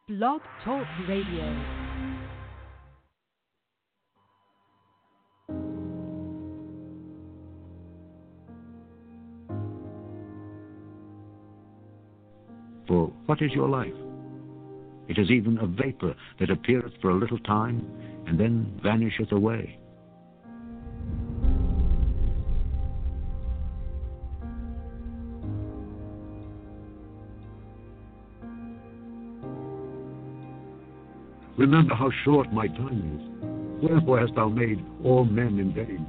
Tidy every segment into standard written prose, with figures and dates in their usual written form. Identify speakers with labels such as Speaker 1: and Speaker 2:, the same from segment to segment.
Speaker 1: Blog Talk Radio.
Speaker 2: For what is your life? It is even a vapor that appeareth for a little time, and then vanisheth away. Remember how short my time is. Wherefore hast thou made all men in vain?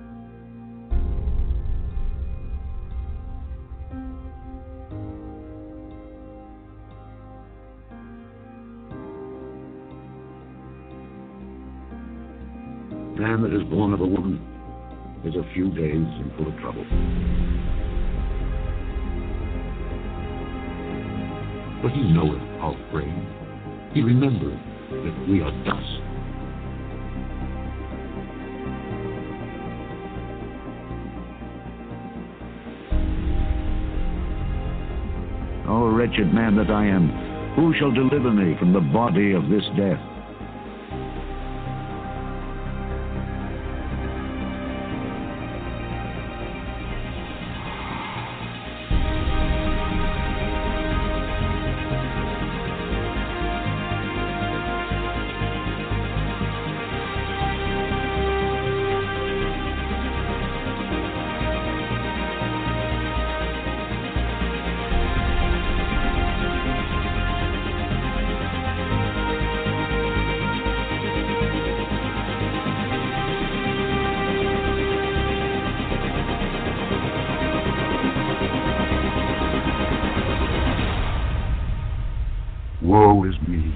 Speaker 2: Man that is born of a woman is a few days and full of trouble. But he knoweth our frame. He remembereth that we are dust. O wretched man that I am, who shall deliver me from the body of this death? Woe is me.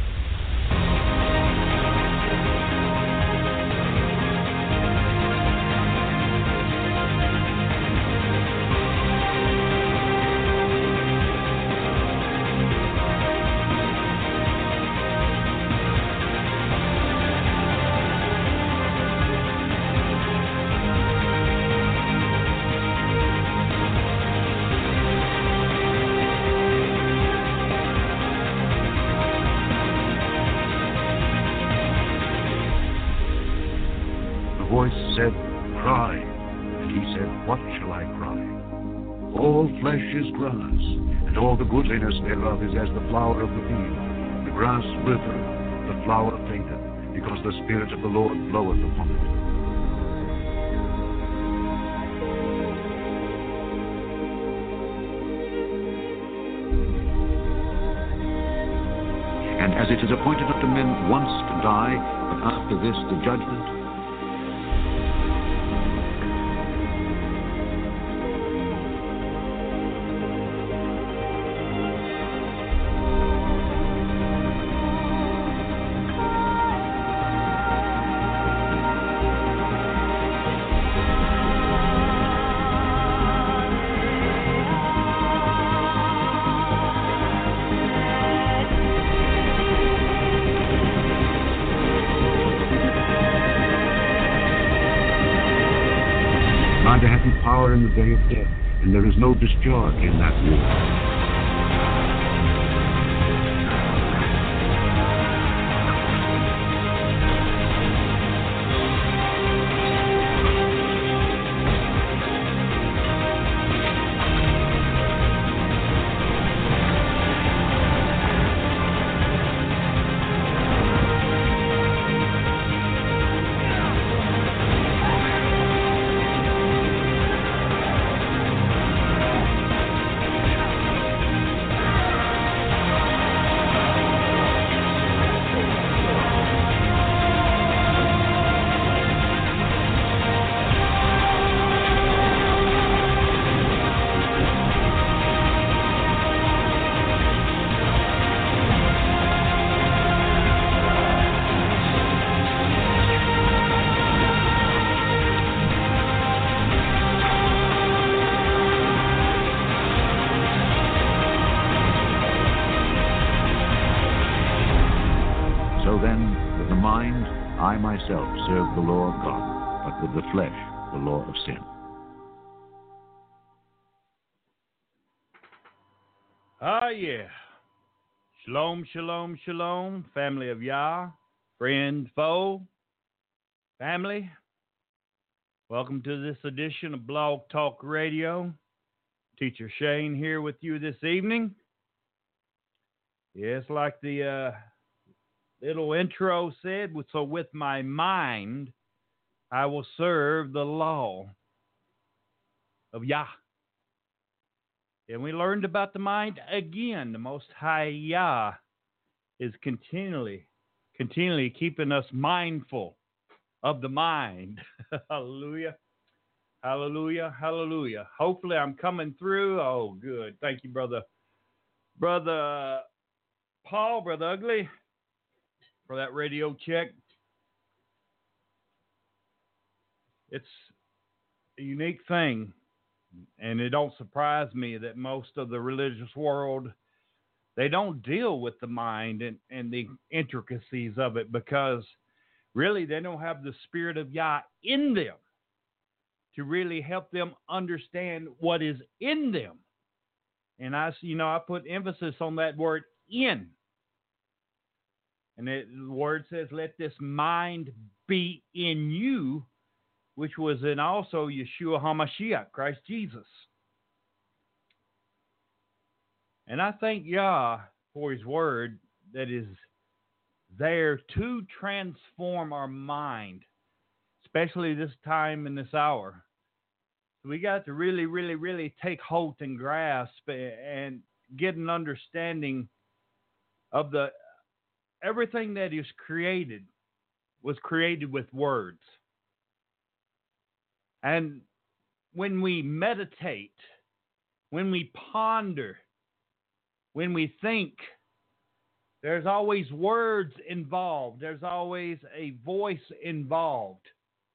Speaker 2: Said, cry. And he said, what shall I cry? All flesh is grass, and all the goodliness thereof is as the flower of the field. The grass withereth, the flower fadeth, because the Spirit of the Lord bloweth upon it. And as it is appointed unto men once to die, but after this the judgment, neither hath he power in the day of death, and there is no discharge in that war. So then, with the mind, I myself serve the law of God, but with the flesh, the law of sin.
Speaker 3: Ah, yeah. Shalom, shalom, shalom, family of Yah, friend, foe, family. Welcome to this edition of Blog Talk Radio. Teacher Shane here with you this evening. Yes, like the little intro said, so with my mind, I will serve the law of Yah. And we learned about the mind again. The Most High Yah is continually keeping us mindful of the mind. Hallelujah. Hallelujah. Hallelujah. Hopefully I'm coming through. Oh, good. Thank you, brother. Brother Paul, Brother Ugly, for that radio check. It's a unique thing. And it don't surprise me that most of the religious world, they don't deal with the mind and the intricacies of it, because really they don't have the Spirit of Yah in them to really help them understand what is in them. And I put emphasis on that word in. And the word says, let this mind be in you, which was in also Yeshua HaMashiach, Christ Jesus. And I thank Yah for his word that is there to transform our mind, especially this time in this hour. We got to really, really, really take hold and grasp and get an understanding of everything that is created was created with words. And when we meditate, when we ponder, when we think, there's always words involved. There's always a voice involved.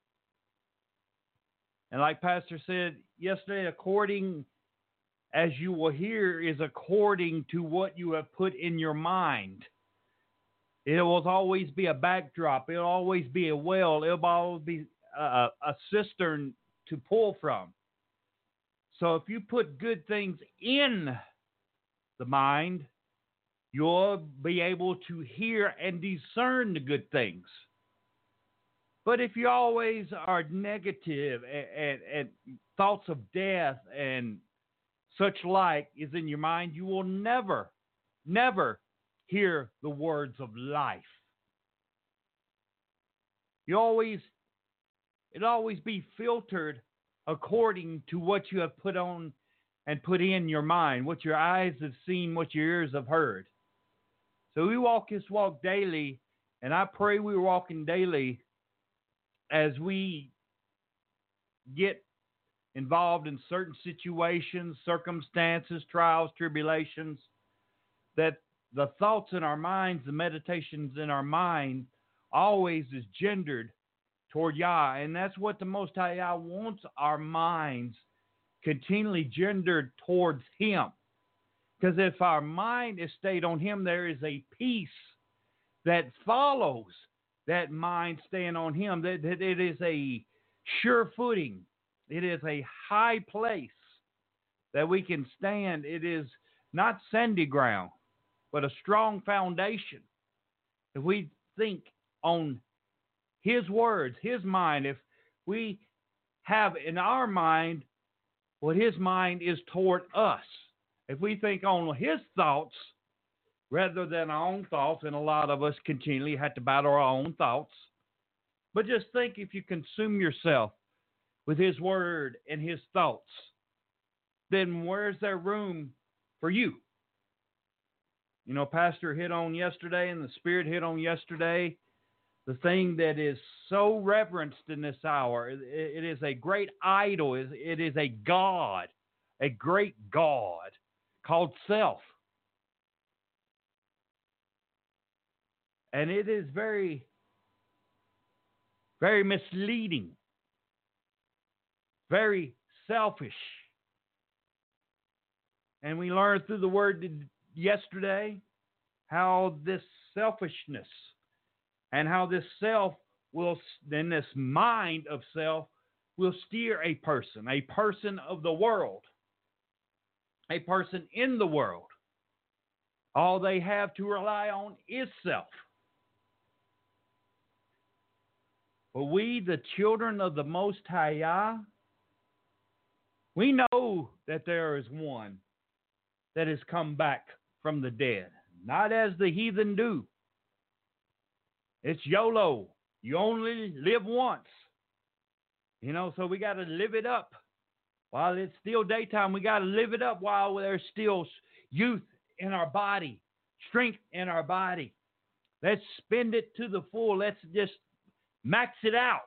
Speaker 3: And like Pastor said yesterday, according as you will hear is according to what you have put in your mind. It will always be a backdrop. It'll always be a well. It'll always be a cistern to pull from. So if you put good things in the mind, you'll be able to hear and discern the good things. But if you always are negative and thoughts of death and such like is in your mind, you will never hear the words of life. It'll always be filtered according to what you have put on and put in your mind, what your eyes have seen, what your ears have heard. So we walk this walk daily, and I pray we're walking daily as we get involved in certain situations, circumstances, trials, tribulations, that the thoughts in our minds, the meditations in our mind always is gendered toward Yah. And that's what the Most High Yah wants our minds continually gendered towards Him. Because if our mind is stayed on Him, there is a peace that follows that mind staying on Him. That it is a sure footing. It is a high place that we can stand. It is not sandy ground, but a strong foundation. If we think on His words, His mind, if we have in our mind what His mind is toward us, if we think on His thoughts rather than our own thoughts, and a lot of us continually have to battle our own thoughts, but just think if you consume yourself with His word and His thoughts, then where's there room for you? You know, Pastor hit on yesterday, and the Spirit hit on yesterday, the thing that is so reverenced in this hour. It is a great idol. It is a God, a great God called self. And it is very, very misleading, very selfish. And we learned through the word yesterday how this selfishness and how this self will, then this mind of self will steer a person of the world, a person in the world, All they have to rely on is self. But we, the children of the Most High Yah, we know that there is one that has come back from the dead. Not as the heathen do. It's YOLO. You only live once. So we got to live it up. While it's still daytime, we got to live it up while there's still youth in our body, strength in our body. Let's spend it to the full. Let's just max it out.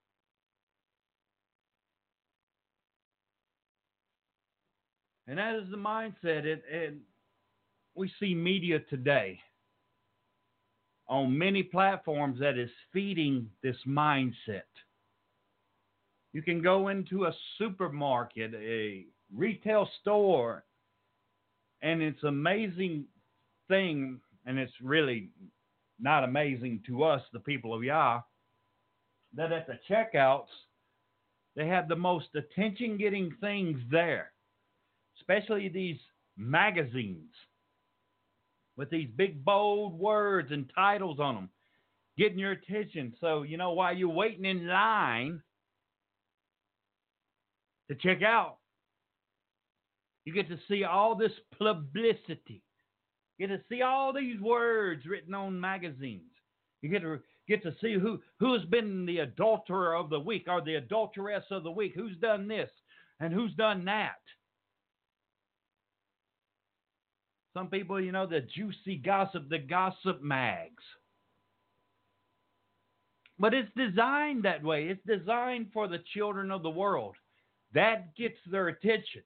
Speaker 3: And that is the mindset. And we see media today on many platforms that is feeding this mindset. You can go into a supermarket, a retail store, and it's an amazing thing, and it's really not amazing to us, the people of Yah, that at the checkouts, they have the most attention-getting things there, especially these magazines with these big, bold words and titles on them, getting your attention. So, while you're waiting in line to check out, you get to see all this publicity. You get to see all these words written on magazines. You get to see who's been the adulterer of the week or the adulteress of the week, who's done this and who's done that. Some people, the juicy gossip, the gossip mags. But it's designed that way. It's designed for the children of the world. That gets their attention.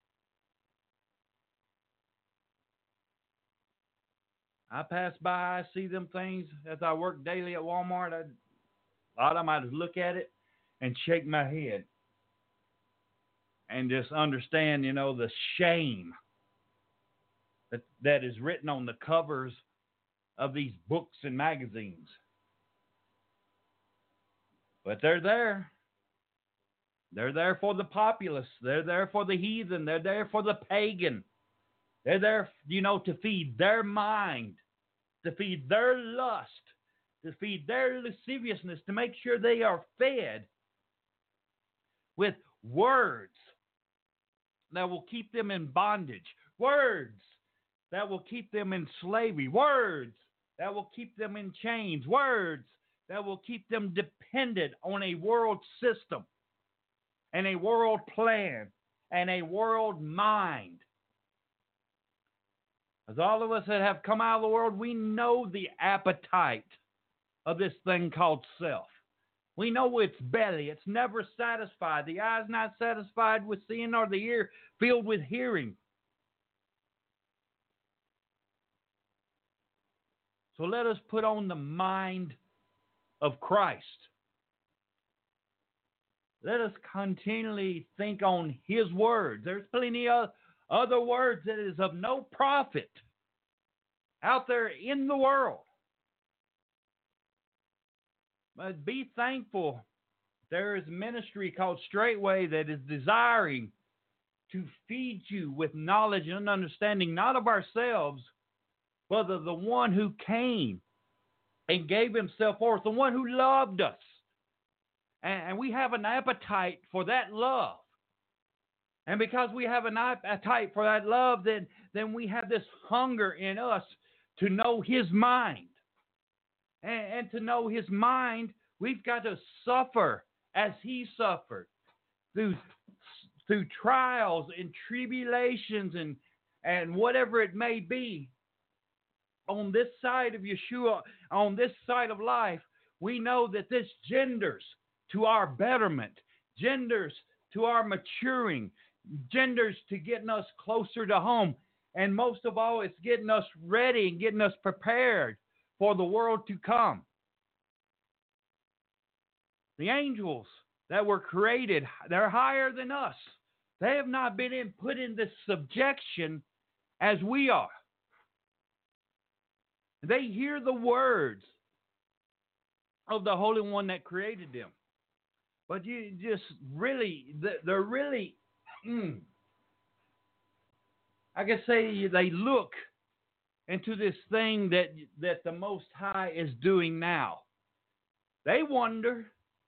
Speaker 3: I pass by, I see them things as I work daily at Walmart. A lot of them I just look at it and shake my head and just understand, the shame that is written on the covers of these books and magazines. But they're there. They're there for the populace. They're there for the heathen. They're there for the pagan. They're there, to feed their mind, to feed their lust, to feed their lasciviousness, to make sure they are fed with words that will keep them in bondage, words that will keep them in slavery, words that will keep them in chains, words that will keep them dependent on a world system and a world plan and a world mind. As all of us that have come out of the world, we know the appetite of this thing called self. We know its belly. It's never satisfied. The eye's not satisfied with seeing, nor the ear filled with hearing. So let us put on the mind of Christ. Let us continually think on His words. There's plenty of other words that is of no profit out there in the world. But be thankful there is a ministry called Straightway that is desiring to feed you with knowledge and understanding, not of ourselves, but of the one who came and gave Himself for us, the one who loved us. And we have an appetite for that love. And because we have an appetite for that love, then we have this hunger in us to know His mind. And to know His mind, we've got to suffer as He suffered through trials and tribulations and whatever it may be. On this side of Yeshua, on this side of life, we know that this genders to our betterment, genders to our maturing, genders to getting us closer to home. And most of all, it's getting us ready and getting us prepared for the world to come. The angels that were created, they're higher than us. They have not been put in this subjection as we are. They hear the words of the Holy One that created them. But you just really, they're really, I can say they look and to this thing that the Most High is doing now. They wonder,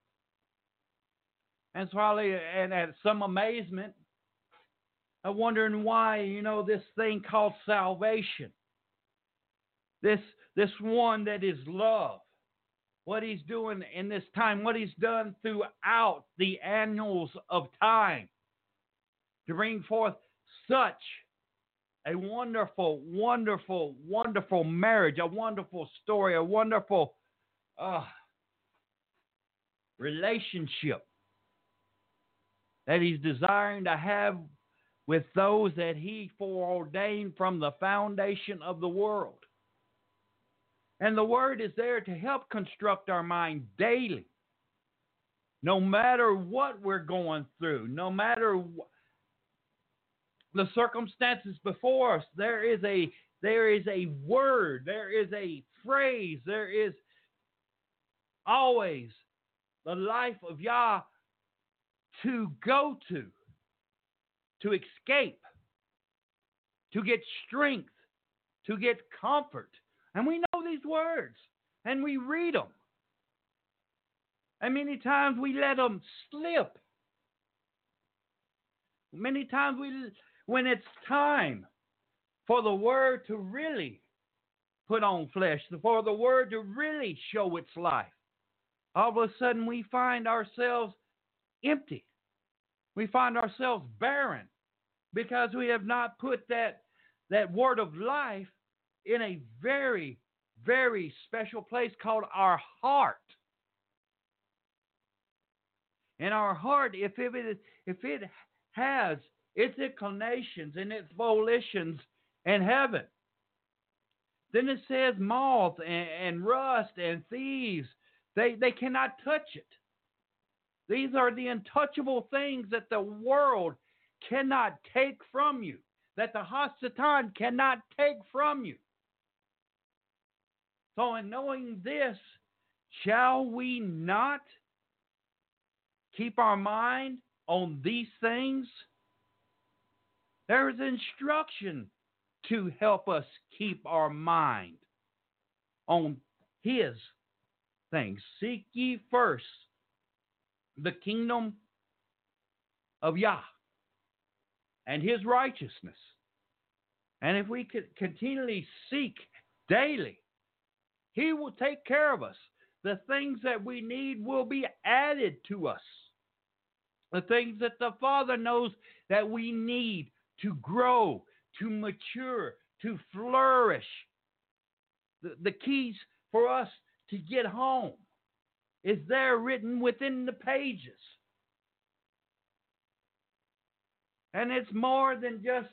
Speaker 3: and probably and at some amazement, of wondering why, this thing called salvation, this one that is love, what he's doing in this time, what he's done throughout the annals of time to bring forth such a wonderful, wonderful, wonderful marriage, a wonderful story, a wonderful relationship that he's desiring to have with those that he foreordained from the foundation of the world. And the Word is there to help construct our mind daily. No matter what we're going through, no matter the circumstances before us, there is a word, there is a phrase, there is always the life of Yah to go to escape, to get strength, to get comfort. And we know these words, and we read them. And many times we let them slip. Many times when it's time for the Word to really put on flesh, for the Word to really show its life, all of a sudden we find ourselves empty. We find ourselves barren because we have not put that word of life in a very, very special place called our heart. And our heart, if it has its inclinations and its volitions in heaven, then it says moth and rust and thieves, they cannot touch it. These are the untouchable things that the world cannot take from you, that the Hasatan cannot take from you. So in knowing this, shall we not keep our mind on these things? There is instruction to help us keep our mind on His things. Seek ye first the kingdom of Yah and His righteousness. And if we could continually seek daily, He will take care of us. The things that we need will be added to us. The things that the Father knows that we need to grow, to mature, to flourish. The keys for us to get home is there written within the pages. And it's more than just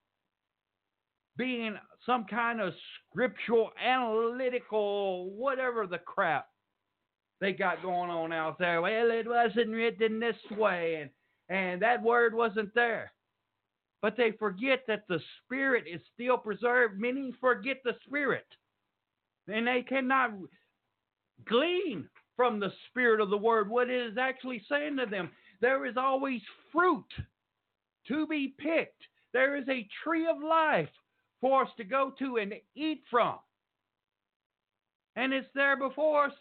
Speaker 3: being some kind of scriptural, analytical, whatever the crap they got going on out there. Well, it wasn't written this way, and that word wasn't there. But they forget that the Spirit is still preserved. Many forget the Spirit. And they cannot glean from the Spirit of the Word what it is actually saying to them. There is always fruit to be picked. There is a tree of life for us to go to and eat from. And it's there before us.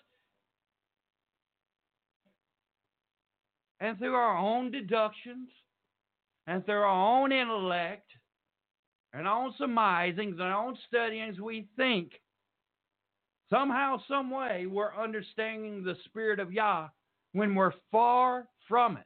Speaker 3: And through our own deductions, and through our own intellect, and our own surmisings, and our own studyings, we think somehow, some way, we're understanding the Spirit of Yah when we're far from it.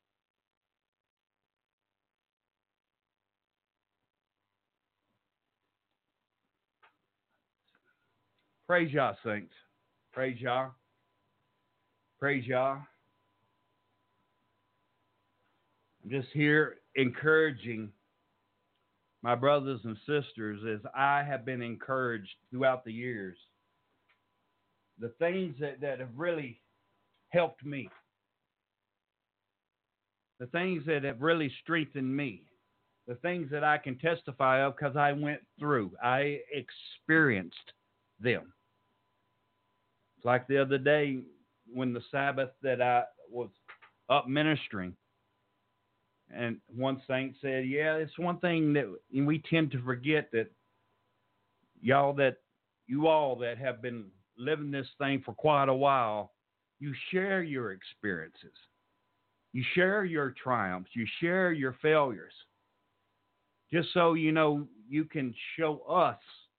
Speaker 3: Praise Yah, saints. Praise Yah. Praise Yah. I'm just here encouraging my brothers and sisters as I have been encouraged throughout the years. The things that have really helped me. The things that have really strengthened me. The things that I can testify of because I went through. I experienced them. It's like the other day when the Sabbath that I was up ministering. And one saint said, yeah, it's one thing that we tend to forget that, you all that have been living this thing for quite a while, you share your experiences. You share your triumphs. You share your failures. Just so you can show us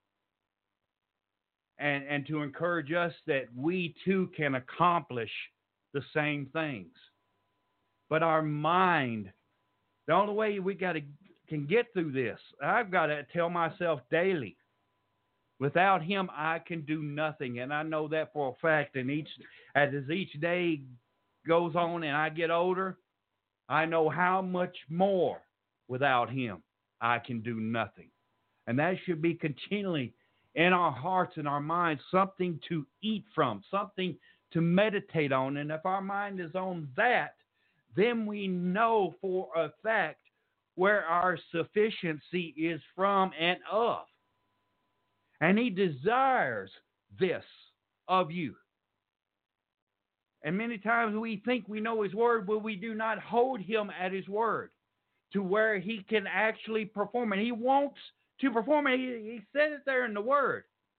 Speaker 3: and to encourage us that we too can accomplish the same things. But our mind, the only way we can get through this, I've got to tell myself daily, without him, I can do nothing. And I know that for a fact. And as each day goes on and I get older, I know how much more without him I can do nothing. And that should be continually in our hearts and our minds, something to eat from, something to meditate on. And if our mind is on that, then we know for a fact where our sufficiency is from and of. And he desires this of you. And many times we think we know his word, but we do not hold him at his word to where he can actually perform. And he wants to perform it. He said it there in the word.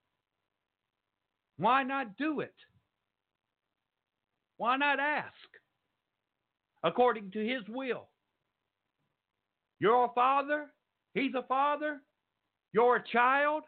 Speaker 3: Why not do it? Why not ask according to his will? You're a father. He's a father. You're a child.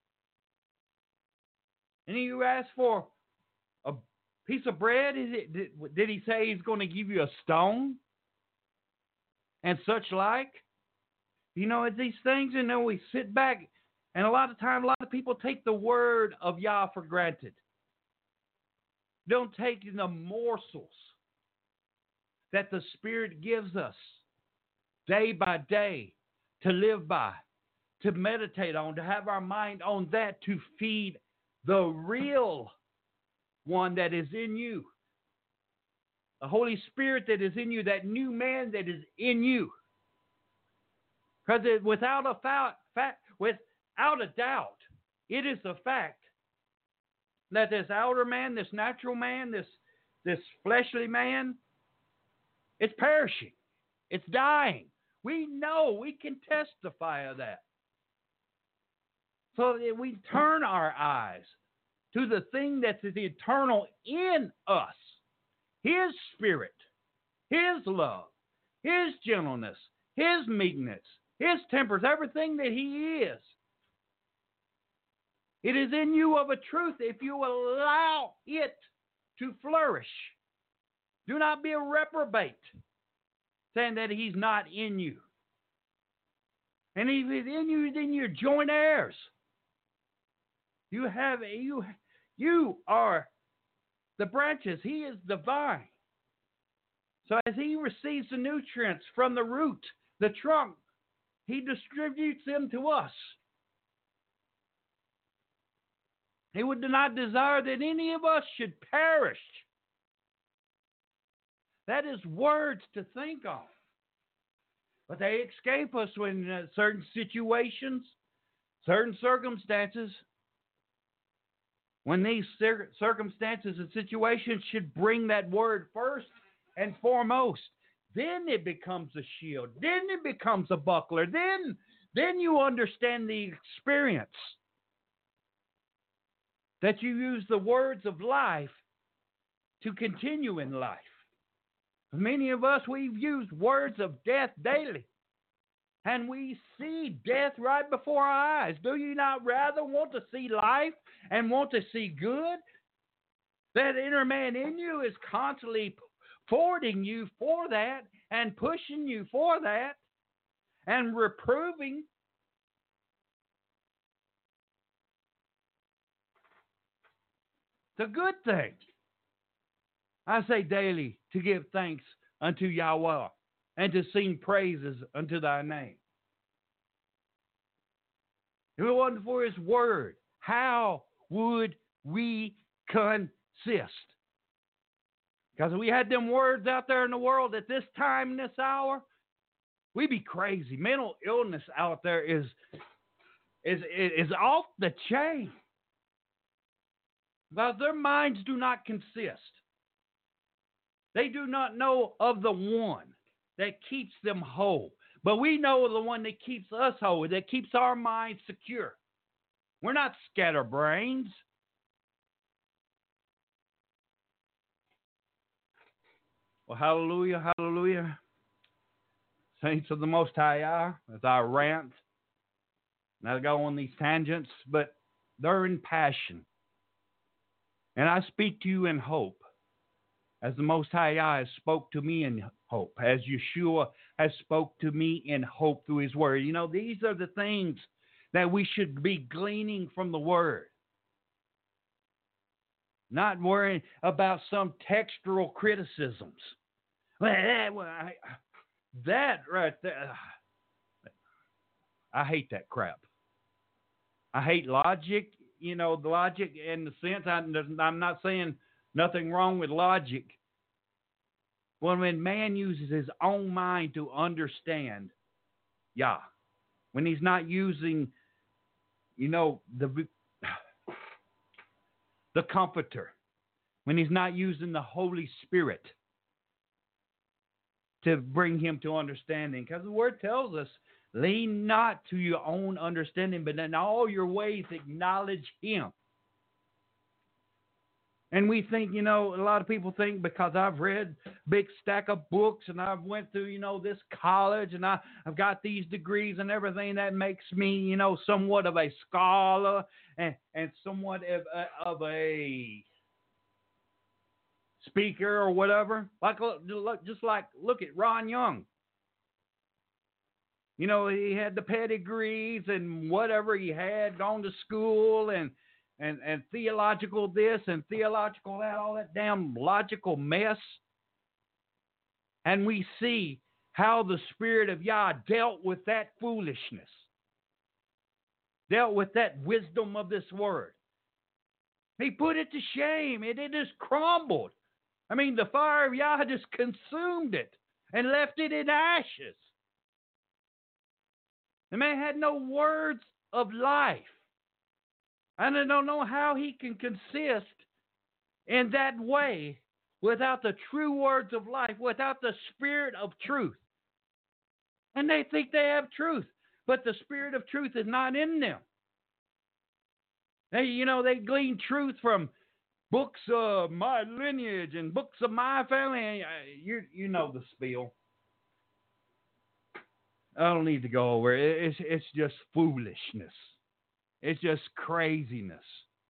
Speaker 3: And you ask for a piece of bread. Did he say he's going to give you a stone? And such like? It's these things, and then we sit back, and a lot of people take the word of Yah for granted. Don't take the morsels that the Spirit gives us day by day to live by, to meditate on, to have our mind on that, to feed the real one that is in you. The Holy Spirit that is in you, that new man that is in you. Because without a doubt, it is a fact that this outer man, this natural man, this fleshly man, it's perishing. It's dying. We know. We can testify of that. So that we turn our eyes to the thing that's the eternal in us. His spirit, his love, his gentleness, his meekness, his tempers, everything that he is. It is in you of a truth if you allow it to flourish. Do not be a reprobate, saying that he's not in you. And if he's in you, then you're joint heirs. You are the branches. He is the vine. So as he receives the nutrients from the root, the trunk, he distributes them to us. He would not desire that any of us should perish. That is words to think of. But they escape us when certain situations, certain circumstances, when these circumstances and situations should bring that word first and foremost. Then it becomes a shield. Then it becomes a buckler. Then you understand the experience. That you use the words of life to continue in life. Many of us, we've used words of death daily. And we see death right before our eyes. Do you not rather want to see life and want to see good? That inner man in you is constantly forwarding you for that and pushing you for that and reproving. The good thing. I say daily to give thanks unto Yahweh and to sing praises unto thy name. If it wasn't for his word, how would we consist? Because if we had them words out there in the world at this time, this hour, we'd be crazy. Mental illness out there is off the chain. Because their minds do not consist. They do not know of the one that keeps them whole. But we know of the one that keeps us whole, that keeps our minds secure. We're not scatterbrains. Well, hallelujah, hallelujah. Saints of the Most High Yah, as I rant, and I go on these tangents, but they're in passion. And I speak to you in hope, as the Most High Yah has spoke to me in hope, as Yeshua has spoke to me in hope through his word. You know, these are the things that we should be gleaning from the word. Not worrying about some textual criticisms. That right there, I hate that crap. I hate logic, the logic in the sense, I'm not saying nothing wrong with logic. When man uses his own mind to understand, when he's not using, the Comforter, when he's not using the Holy Spirit to bring him to understanding. Because the word tells us, lean not to your own understanding, but in all your ways acknowledge him. And we think, a lot of people think because I've read a big stack of books and I've went through, this college and I've got these degrees and everything, that makes me, somewhat of a scholar and somewhat of a speaker or whatever. Look at Ron Young. He had the pedigrees and whatever he had, gone to school and theological this and theological that, all that damn logical mess. And we see how the Spirit of Yah dealt with that foolishness, dealt with that wisdom of this word. He put it to shame. It just crumbled. I mean, the fire of Yah just consumed it and left it in ashes. The man had no words of life. And I don't know how he can consist in that way without the true words of life, without the Spirit of truth. And they think they have truth, but the Spirit of truth is not in them. They glean truth from books of my lineage and books of my family. You know the spiel. I don't need to go over it. It's just foolishness. It's just craziness.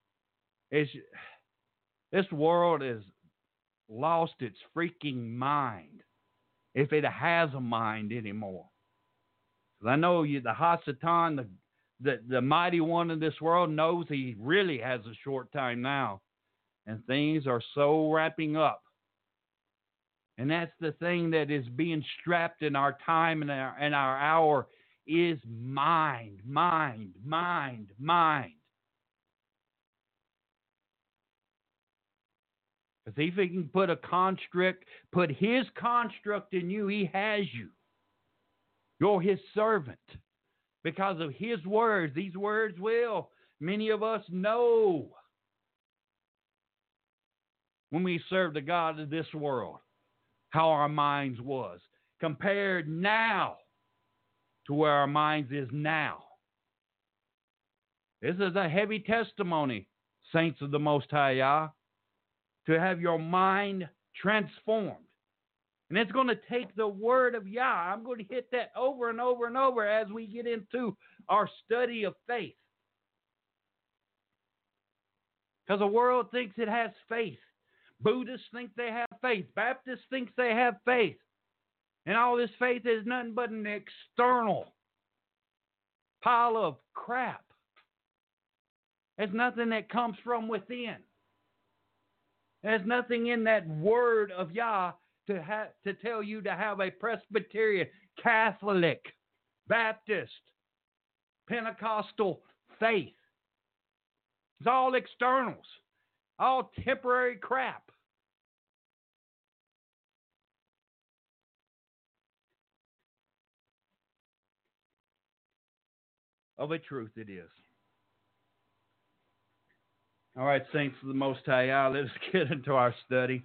Speaker 3: This world has lost its freaking mind, if it has a mind anymore. I know the Hasatan, the mighty one of this world, knows he really has a short time now. And things are so wrapping up. And that's the thing that is being strapped in our time and our hour is mind. Because if he can put put his construct in you, he has you. You're his servant. Because of his words, these words many of us know when we serve the God of this world, how our minds was compared now to where our minds is now. This is a heavy testimony, saints of the Most High Yah, to have your mind transformed. And it's going to take the word of Yah. I'm going to hit that over and over and over as we get into our study of faith. Because the world thinks it has faith. Buddhists think they have faith. Baptists think they have faith. And all this faith is nothing but an external pile of crap. There's nothing that comes from within. There's nothing in that word of Yah to tell you to have a Presbyterian, Catholic, Baptist, Pentecostal faith. It's all externals, all temporary crap. Of a truth it is. All right, saints of the Most High Yah, let's get into our study.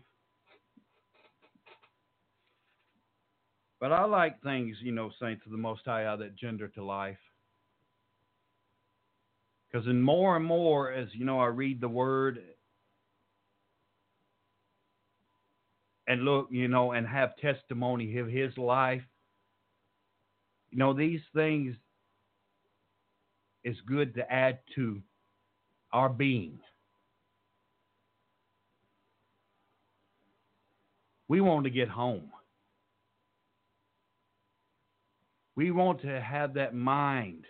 Speaker 3: But I like things, saints of the Most High Yah, that gender to life. Because in more and more, as you know, I read the Word and look, you know, and have testimony of His life. You know, these things is good to add to our being. We want to get home. We want to have that mind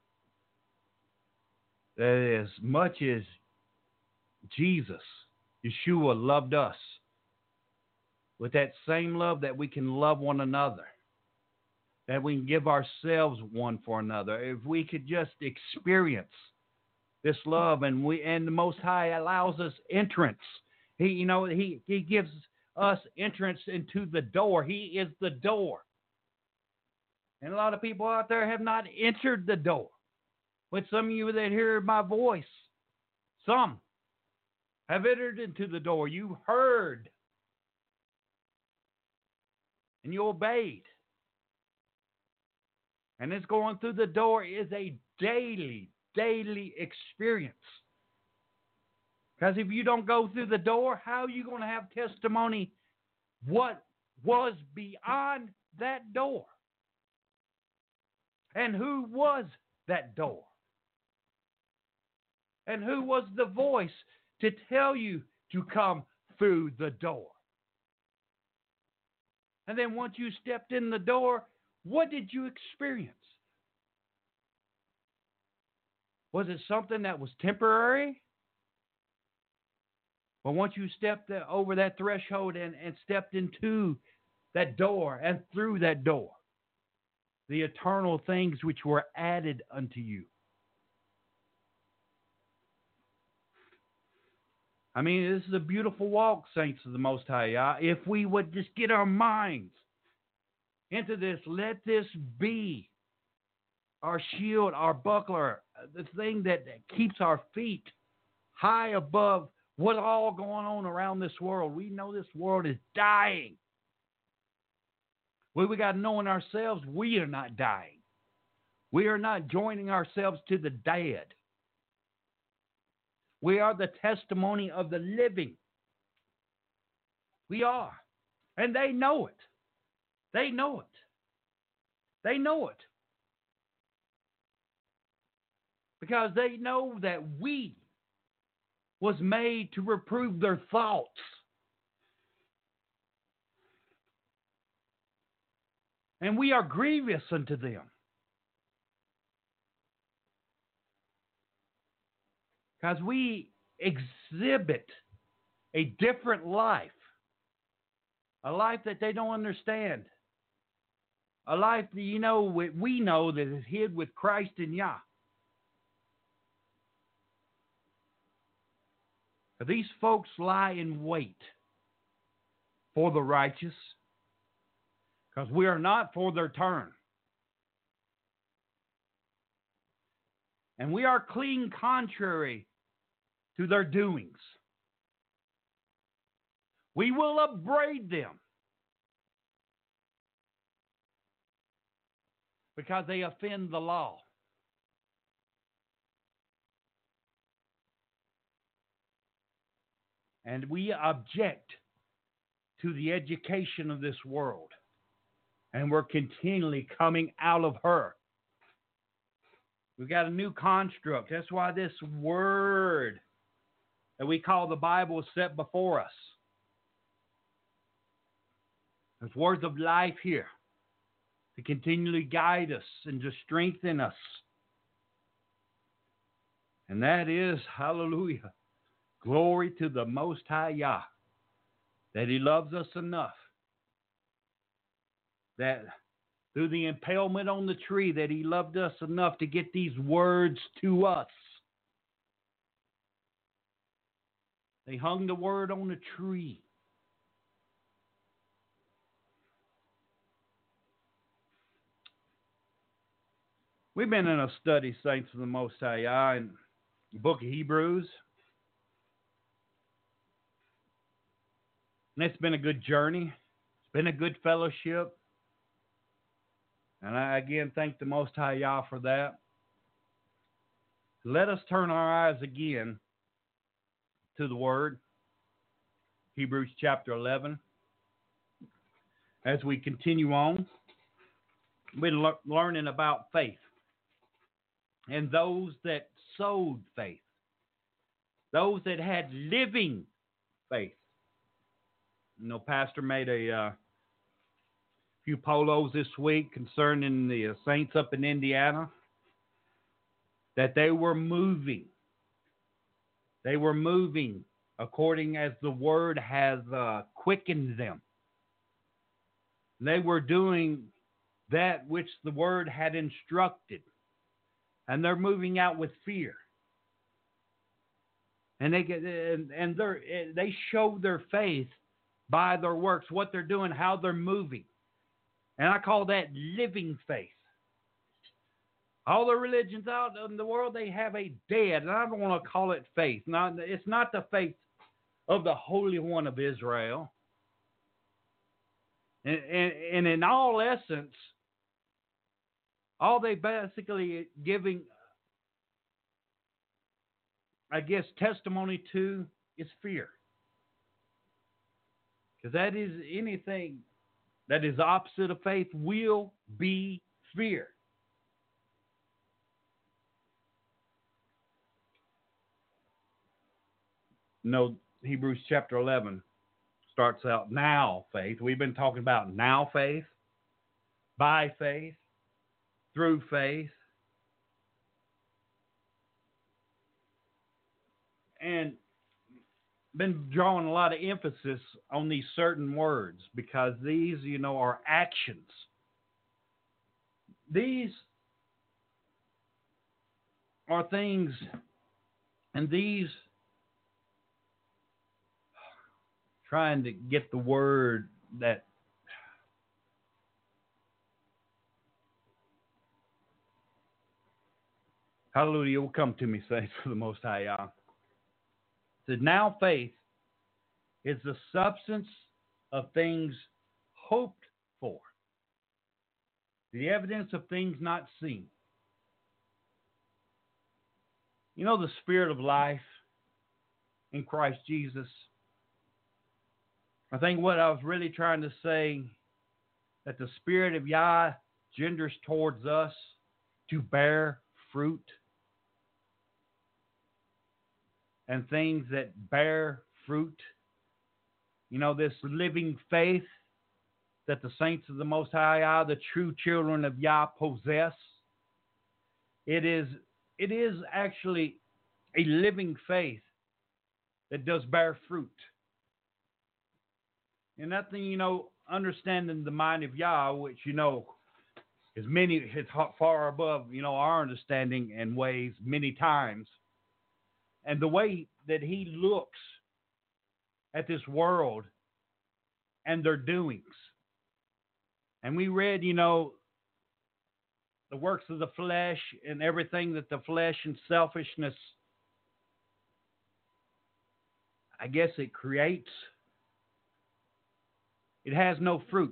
Speaker 3: that as much as Jesus, Yeshua, loved us, with that same love that we can love one another, that we can give ourselves one for another. If we could just experience this love, and the Most High allows us entrance. He gives us entrance into the door. He is the door. And a lot of people out there have not entered the door. But some of you that hear my voice, some have entered into the door. You heard and you obeyed. And this going through the door is a daily experience. Because if you don't go through the door, how are you going to have testimony what was beyond that door? And who was that door? And who was the voice to tell you to come through the door? And then once you stepped in the door, what did you experience? Was it something that was temporary? But once you stepped over that threshold and stepped into that door and through that door, the eternal things which were added unto you. I mean, this is a beautiful walk, saints of the Most High. If we would just get our minds into this, let this be our shield, our buckler, the thing that keeps our feet high above what's all going on around this world. We know this world is dying. We got to know in ourselves we are not dying. We are not joining ourselves to the dead. We are the testimony of the living. We are. And they know it. They know it. They know it. Because they know that we was made to reprove their thoughts. And we are grievous unto them. Because we exhibit a different life. A life that they don't understand. A life that we know that is hid with Christ in Yah. These folks lie in wait for the righteous. Because we are not for their turn. And we are clean contrary to their doings. We will upbraid them. Because they offend the law. And we object to the education of this world. And we're continually coming out of her. We've got a new construct. That's why this word that we call the Bible is set before us. There's words of life here to continually guide us and to strengthen us. And that is, hallelujah, glory to the Most High Yah, that He loves us enough that through the impalement on the tree, that He loved us enough to get these words to us. They hung the word on the tree. We've been in a study, saints of the Most High, in the book of Hebrews. And it's been a good journey. It's been a good fellowship. And I again thank the Most High Yah for that. Let us turn our eyes again to the Word, Hebrews chapter 11. As we continue on, we're learning about faith and those that sowed faith, those that had living faith. You know, Pastor made a few polos this week concerning the saints up in Indiana, that they were moving. They were moving according as the Word has quickened them. They were doing that which the Word had instructed. And they're moving out with fear. And they show their faith by their works, what they're doing, how they're moving. And I call that living faith. All the religions out in the world, they have a dead, and I don't want to call it faith. Now, it's not the faith of the Holy One of Israel. And in all essence, all they basically giving, I guess, testimony to is fear. Because that is anything that is opposite of faith will be fear. No, Hebrews chapter 11 starts out now faith. We've been talking about now faith, by faith, through faith. And been drawing a lot of emphasis on these certain words because these, are actions. These are things, and these, trying to get the word that hallelujah will come to me, saints for the Most High Yah. It says, now faith is the substance of things hoped for, the evidence of things not seen. The spirit of life in Christ Jesus. I think what I was really trying to say, that the Spirit of Yah genders towards us to bear fruit. And things that bear fruit. This living faith that the saints of the Most High Yah, the true children of Yah, possess. It is actually a living faith that does bear fruit. And nothing, understanding the mind of Yah, which, is far above, our understanding and ways many times. And the way that he looks at this world and their doings. And we read, the works of the flesh and everything that the flesh and selfishness, I guess it creates. It has no fruit.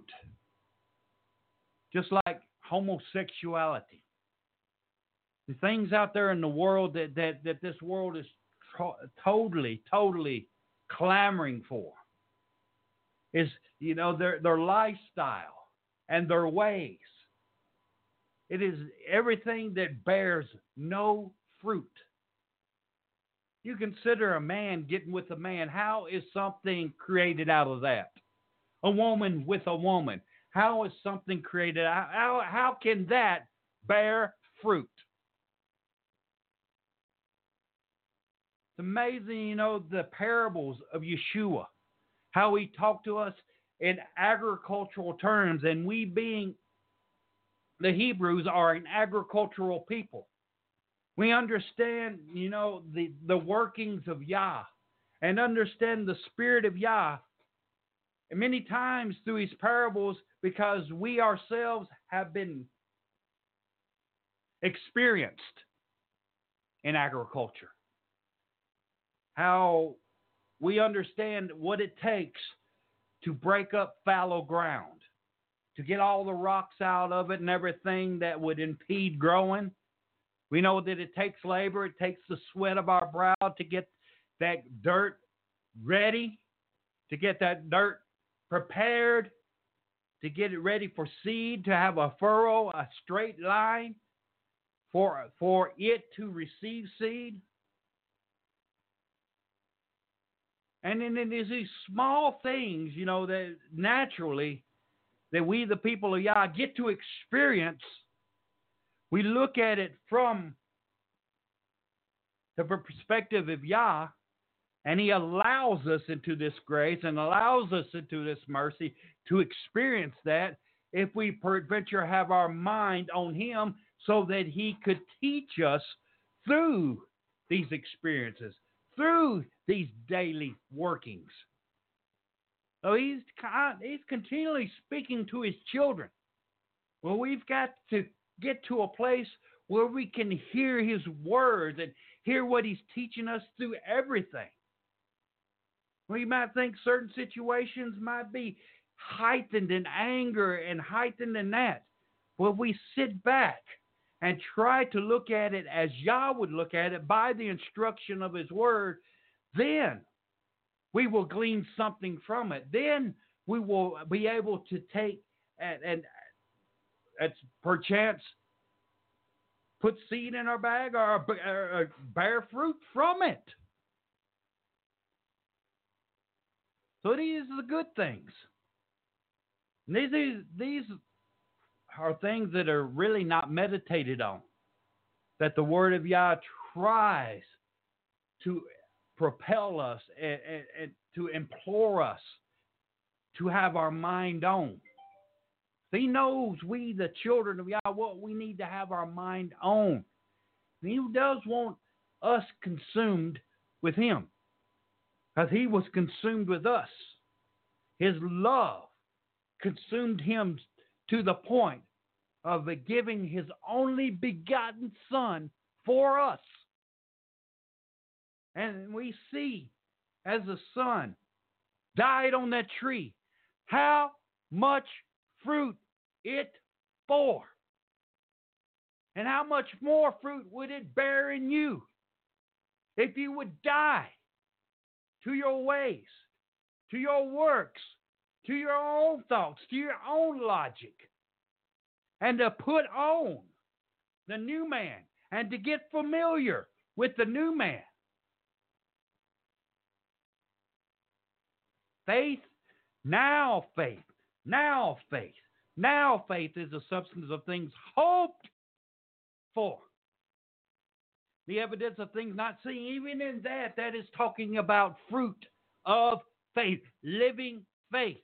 Speaker 3: Just like homosexuality. The things out there in the world that this world is totally clamoring for is, their lifestyle and their ways. It is everything that bears no fruit. You consider a man getting with a man. How is something created out of that? A woman with a woman. How is something created? How can that bear fruit? It's amazing, the parables of Yeshua, how he talked to us in agricultural terms, and we being the Hebrews are an agricultural people. We understand, the workings of Yah and understand the Spirit of Yah. And many times through his parables, because we ourselves have been experienced in agriculture. How we understand what it takes to break up fallow ground, to get all the rocks out of it and everything that would impede growing. We know that it takes labor, it takes the sweat of our brow to get that dirt ready, to get that dirt prepared, to get it ready for seed, to have a furrow, a straight line for it to receive seed. And then there's these small things, that naturally that we, the people of Yah, get to experience. We look at it from the perspective of Yah, and He allows us into this grace and allows us into this mercy to experience that if we peradventure have our mind on Him so that He could teach us through these experiences, through these daily workings. So He's continually speaking to His children. Well, we've got to get to a place where we can hear His words and hear what He's teaching us through everything. We might think certain situations might be heightened in anger and heightened in that. Well, we sit back and try to look at it as Yah would look at it by the instruction of His word, then we will glean something from it. Then we will be able to take and perchance put seed in our bag or bear fruit from it. So these are the good things. And these are things that are really not meditated on, that the Word of Yah tries to propel us and to implore us to have our mind on. He knows we, the children of Yah, what we need to have our mind on. And He does want us consumed with Him, because He was consumed with us. His love consumed Him to the point of giving His only begotten Son for us. And we see, as the Son died on that tree, how much fruit it bore. And how much more fruit would it bear in you if you would die to your ways, to your works, to your own thoughts, to your own logic, and to put on the new man and to get familiar with the new man. Faith, now faith, now faith. Now faith is the substance of things hoped for, the evidence of things not seen. Even in that is talking about fruit of faith, living faith.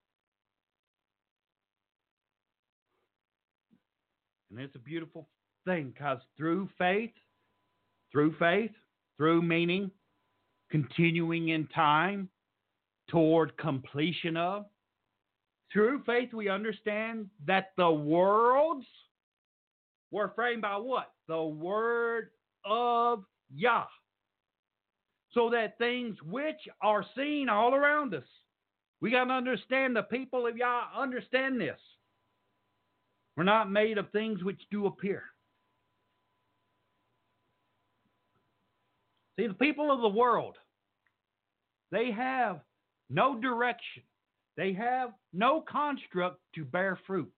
Speaker 3: And it's a beautiful thing, because through meaning continuing in time toward completion of, through faith we understand that the worlds were framed by what? The word of Yah. So that things which are seen all around us, we got to understand, the people of Yah understand this. We're not made of things which do appear. See, the people of the world, they have no direction. They have no construct to bear fruit.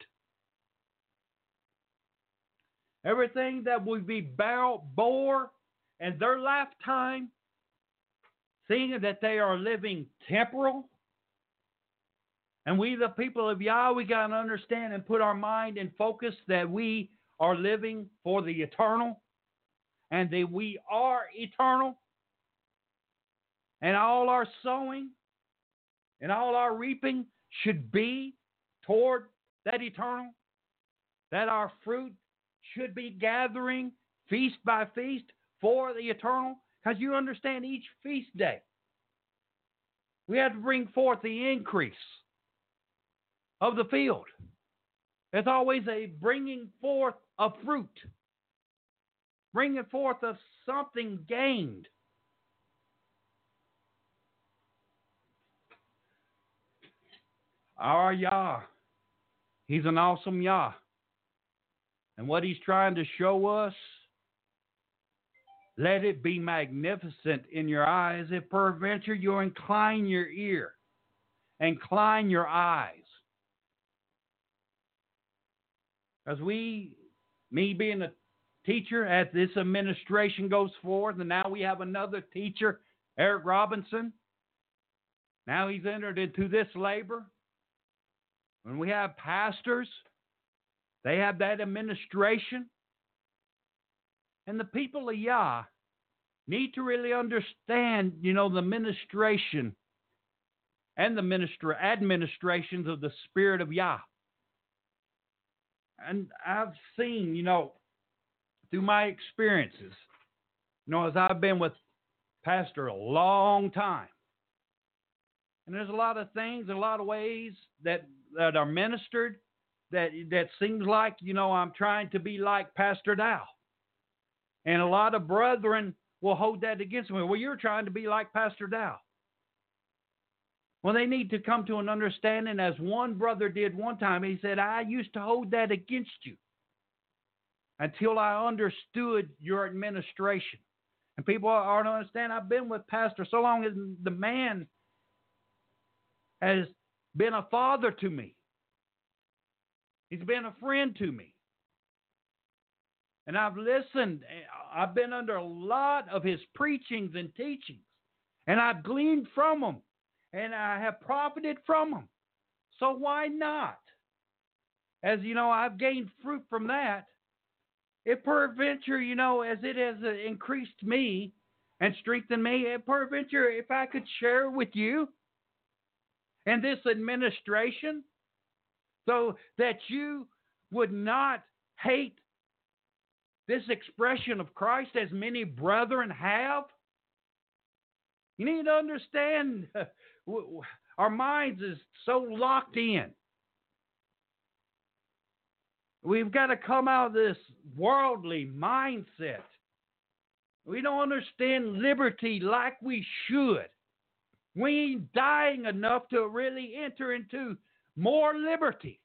Speaker 3: Everything that would be bore in their lifetime, seeing that they are living temporal. And we, the people of Yah, we got to understand and put our mind in focus that we are living for the eternal, and that we are eternal. And all our sowing and all our reaping should be toward that eternal, that our fruit should be gathering feast by feast for the eternal. Because you understand, each feast day, we have to bring forth the increase of the field. There's always a bringing forth of fruit, bringing forth of something gained. Our Yah, He's an awesome Yah. And what He's trying to show us Let it be magnificent in your eyes. If peradventure you incline your ear, incline your eyes. As me being a teacher, as this administration goes forth, and now we have another teacher, Eric Robinson. Now he's entered into this labor. When we have pastors, they have that administration. And the people of Yah need to really understand, the ministration and the administrations of the Spirit of Yah. And I've seen, through my experiences, as I've been with Pastor a long time, and there's a lot of things, a lot of ways that are ministered that seems like, I'm trying to be like Pastor Dow. And a lot of brethren will hold that against me. Well, you're trying to be like Pastor Dow. Well, they need to come to an understanding, as one brother did one time. He said, I used to hold that against you until I understood your administration. And people aren't understand. I've been with Pastor so long as the man has been a father to me. He's been a friend to me. And I've listened. I've been under a lot of his preachings and teachings. And I've gleaned from them. And I have profited from them. So why not? As I've gained fruit from that. If peradventure, as it has increased me and strengthened me, if peradventure, if I could share with you and this administration, so that you would not hate this expression of Christ as many brethren have. You need to understand, our minds is so locked in. We've got to come out of this worldly mindset. We don't understand liberty like we should. We ain't dying enough to really enter into more liberty.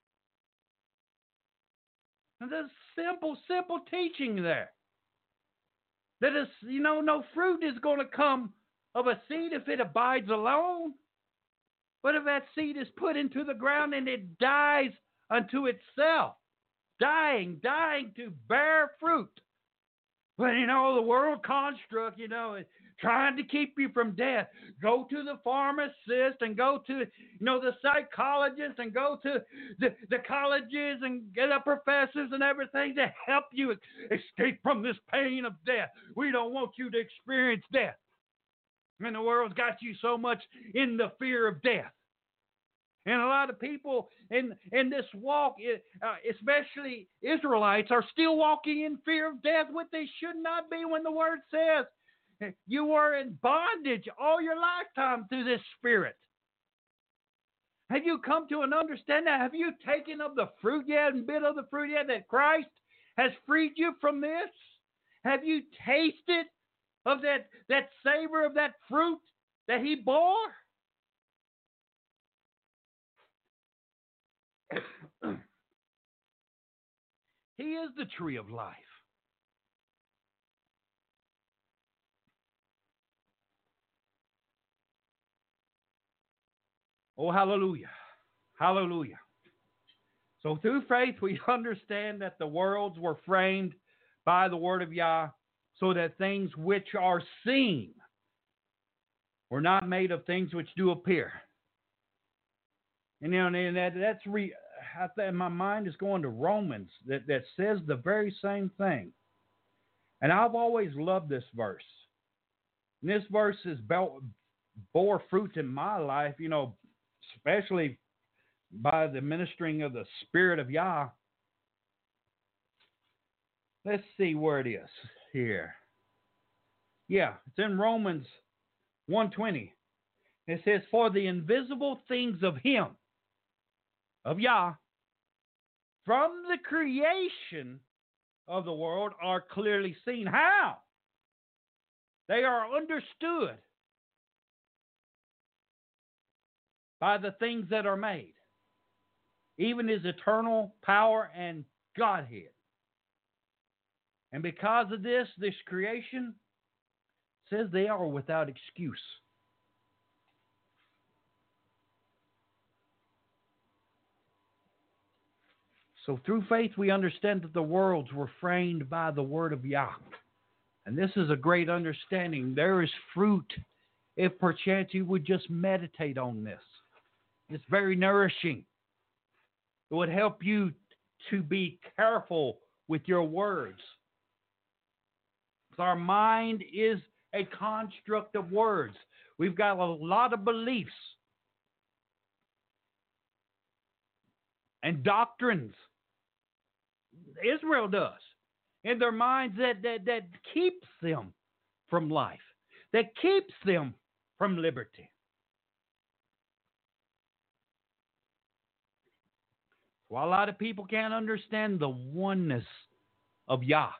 Speaker 3: And there's simple teaching there. That is, no fruit is going to come of a seed if it abides alone. But if that seed is put into the ground and it dies unto itself, dying to bear fruit. But, the world construct, is trying to keep you from death. Go to the pharmacist and go to, the psychologist and go to the colleges and get the professors and everything to help you escape from this pain of death. We don't want you to experience death. And the world's got you so much in the fear of death. And a lot of people in this walk, especially Israelites, are still walking in fear of death, what they should not be, when the Word says you were in bondage all your lifetime through this spirit. Have you come to an understanding? Have you taken of the fruit yet and bit of the fruit yet that Christ has freed you from this? Have you tasted of that savor of that fruit that He bore? He is the tree of life. Oh, hallelujah. Hallelujah. So through faith, we understand that the worlds were framed by the word of Yah, so that things which are seen were not made of things which do appear. And that's my mind is going to Romans that says the very same thing. And I've always loved this verse. And this verse has bore fruit in my life, especially by the ministering of the Spirit of Yah. Let's see where it is here. Yeah, it's in Romans 1:20. It says, for the invisible things of Him, of Yah, from the creation of the world are clearly seen. How? They are understood by the things that are made, even His eternal power and Godhead. And because of this creation says they are without excuse. So through faith, we understand that the worlds were framed by the word of Yah. And this is a great understanding. There is fruit if perchance you would just meditate on this. It's very nourishing. It would help you to be careful with your words. Our mind is a construct of words. We've got a lot of beliefs and doctrines. Israel does in their minds that keeps them from life, that keeps them from liberty. Well, a lot of people can't understand the oneness of Yah.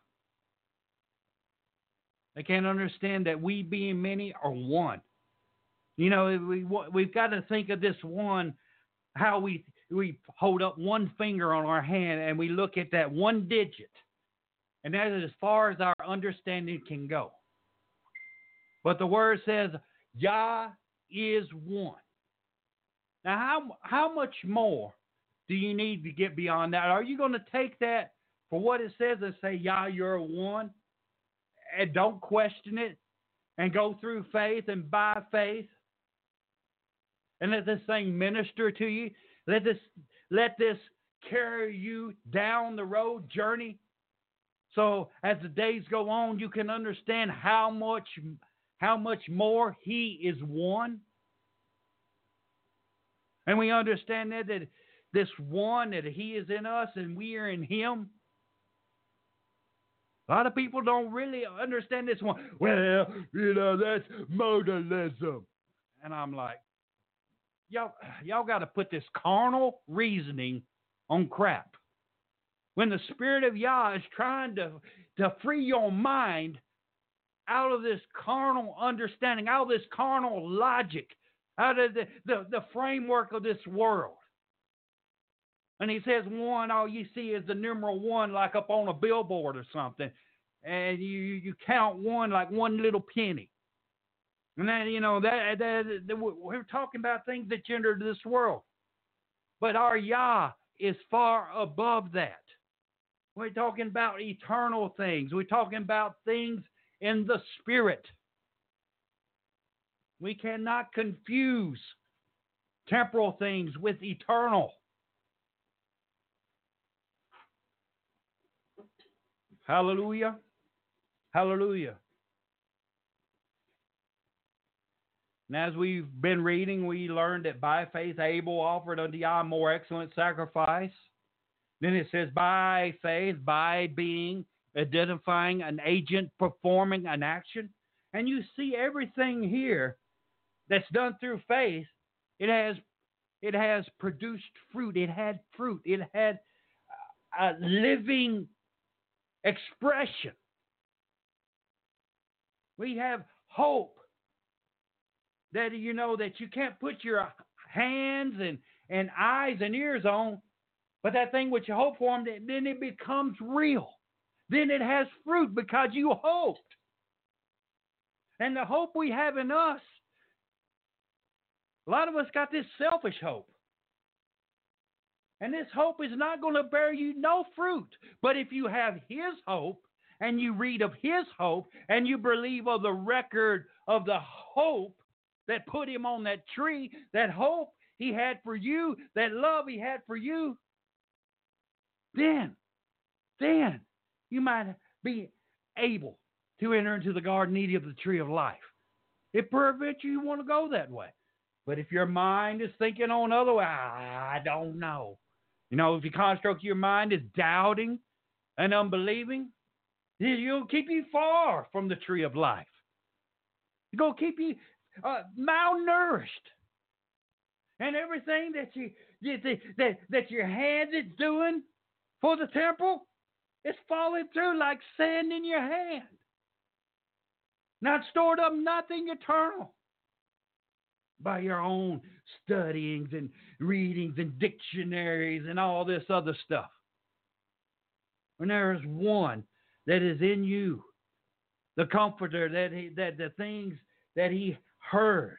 Speaker 3: They can't understand that we being many are one. You know, we've got to think of this one, how we hold up one finger on our hand and we look at that one digit. And that is as far as our understanding can go. But the word says, Yah is one. Now, how much more do you need to get beyond that? Are you going to take that for what it says and say, Yah, you're one, and don't question it, and go through faith and by faith, and let this thing minister to you? Let this carry you down the road journey. So as the days go on, you can understand how much more He is one. And we understand that this one, that He is in us and we are in Him. A lot of people don't really understand this one. Well, you know, that's modalism. And I'm like, y'all got to put this carnal reasoning on crap. When the Spirit of Yah is trying to free your mind out of this carnal understanding, out of this carnal logic, out of the framework of this world. And He says one, all you see is the numeral one, like up on a billboard or something. And you count one like one little penny. And then, you know, that we're talking about things that enter this world. But our Yah is far above that. We're talking about eternal things. We're talking about things in the Spirit. We cannot confuse temporal things with eternal. Hallelujah. Hallelujah. And as we've been reading, we learned that by faith Abel offered unto Yah a more excellent sacrifice. Then it says by faith, by being, identifying an agent, performing an action. And you see everything here that's done through faith, it has produced fruit. It had fruit. It had a living expression. We have hope that, you know, that you can't put your hands and eyes and ears on, but that thing which you hope for, then it becomes real. Then it has fruit because you hoped. And the hope we have in us, a lot of us got this selfish hope. And this hope is not going to bear you no fruit. But if you have His hope, and you read of His hope, and you believe of the record of the hope that put Him on that tree, that hope He had for you, that love He had for you, then you might be able to enter into the garden eating of the tree of life. It prevents you want to go that way. But if your mind is thinking on other way, I don't know. You know, if your construct of your mind is doubting and unbelieving, it'll keep you far from the tree of life. It's going to keep you malnourished. And everything that your hand is doing for the temple, it's falling through like sand in your hand. Not stored up nothing eternal. By your own studyings and readings and dictionaries and all this other stuff. When there is one that is in you, the comforter that the things that he heard.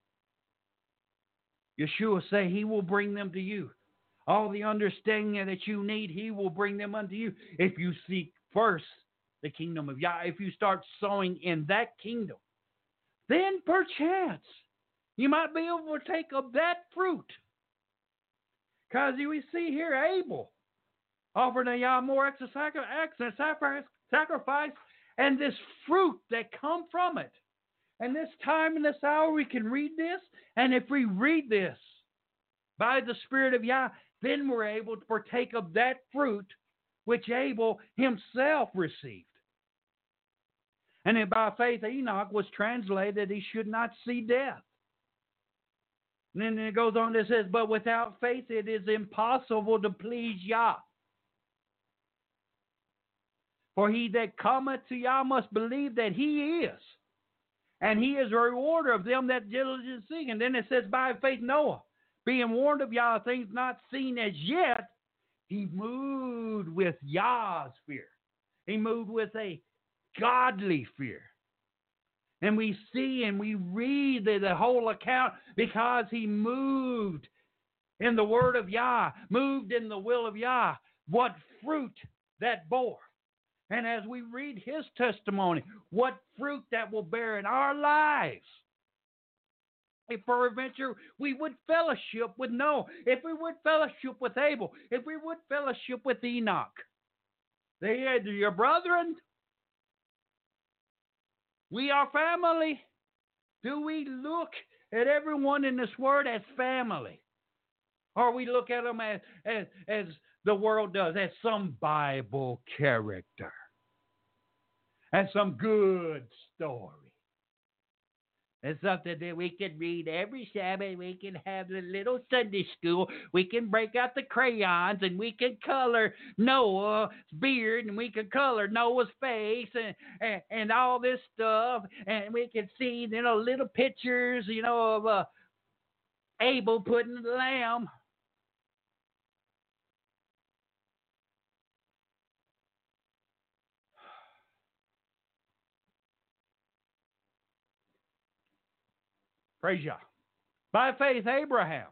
Speaker 3: Yeshua say he will bring them to you. All the understanding that you need, he will bring them unto you. If you seek first the kingdom of Yah, if you start sowing in that kingdom, then perchance you might be able to take of that fruit. Because we see here Abel offered to Yah more excellent sacrifice, and this fruit that come from it. And this time and this hour we can read this, and if we read this by the Spirit of Yah, then we're able to partake of that fruit which Abel himself received. And then by faith Enoch was translated he should not see death. And then it goes on, it says, but without faith it is impossible to please Yah. For he that cometh to Yah must believe that he is, and he is a rewarder of them that diligently seek. And then it says, by faith Noah, being warned of Yah, things not seen as yet, he moved with Yah's fear. He moved with a godly fear. And we see and we read the whole account because he moved in the word of Yah, moved in the will of Yah, what fruit that bore. And as we read his testimony, what fruit that will bear in our lives. If peradventure we would fellowship with Noah, if we would fellowship with Abel, if we would fellowship with Enoch, they are your brethren. We are family. Do we look at everyone in this world as family? Or we look at them as the world does, as some Bible character, as some good story. It's something that we can read every Sabbath. We can have the little Sunday school. We can break out the crayons and we can color Noah's beard and we can color Noah's face and all this stuff. And we can see, little pictures, of Abel putting the lamb. Praise Yah. By faith, Abraham,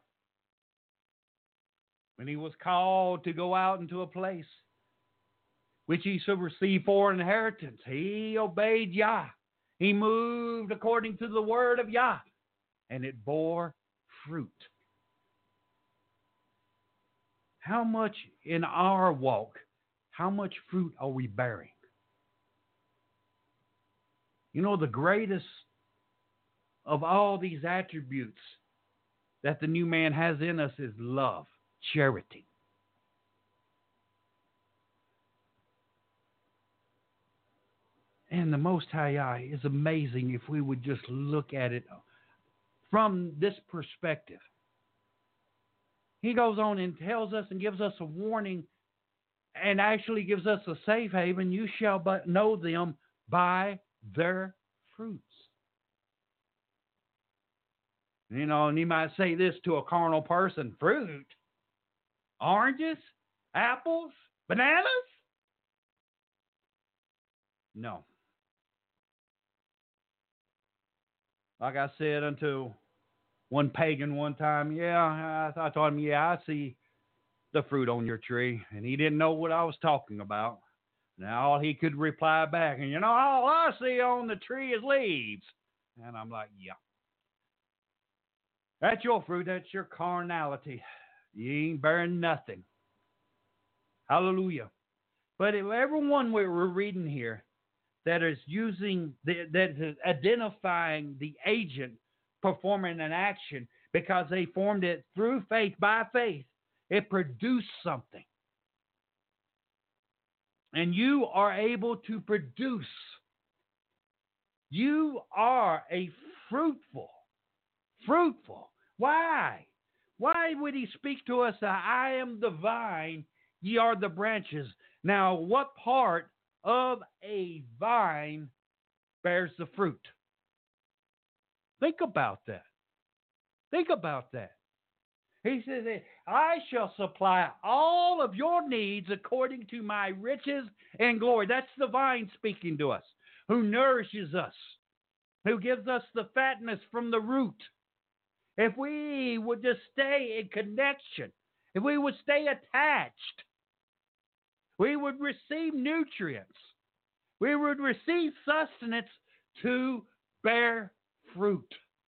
Speaker 3: when he was called to go out into a place which he should receive for an inheritance, he obeyed Yah. He moved according to the word of Yah, and it bore fruit. How much in our walk, how much fruit are we bearing? The greatest of all these attributes that the new man has in us is love, charity. And the Most High is amazing if we would just look at it from this perspective. He goes on and tells us and gives us a warning and actually gives us a safe haven. You shall but know them by their fruits. And you might say this to a carnal person: fruit, oranges, apples, bananas? No. Like I said unto one pagan one time, I told him, I see the fruit on your tree. And he didn't know what I was talking about. Now all he could reply back, and all I see on the tree is leaves. And I'm like, yeah. That's your fruit. That's your carnality. You ain't bearing nothing. Hallelujah. But if everyone we're reading here that is using, that is identifying the agent performing an action because they formed it through faith, by faith, it produced something. And you are able to produce. You are a fruitful. Why? Why would he speak to us that I am the vine, ye are the branches? Now, what part of a vine bears the fruit? Think about that. He says, I shall supply all of your needs according to my riches and glory. That's the vine speaking to us, who nourishes us, who gives us the fatness from the root. If we would just stay in connection, if we would stay attached, we would receive nutrients. We would receive sustenance to bear fruit.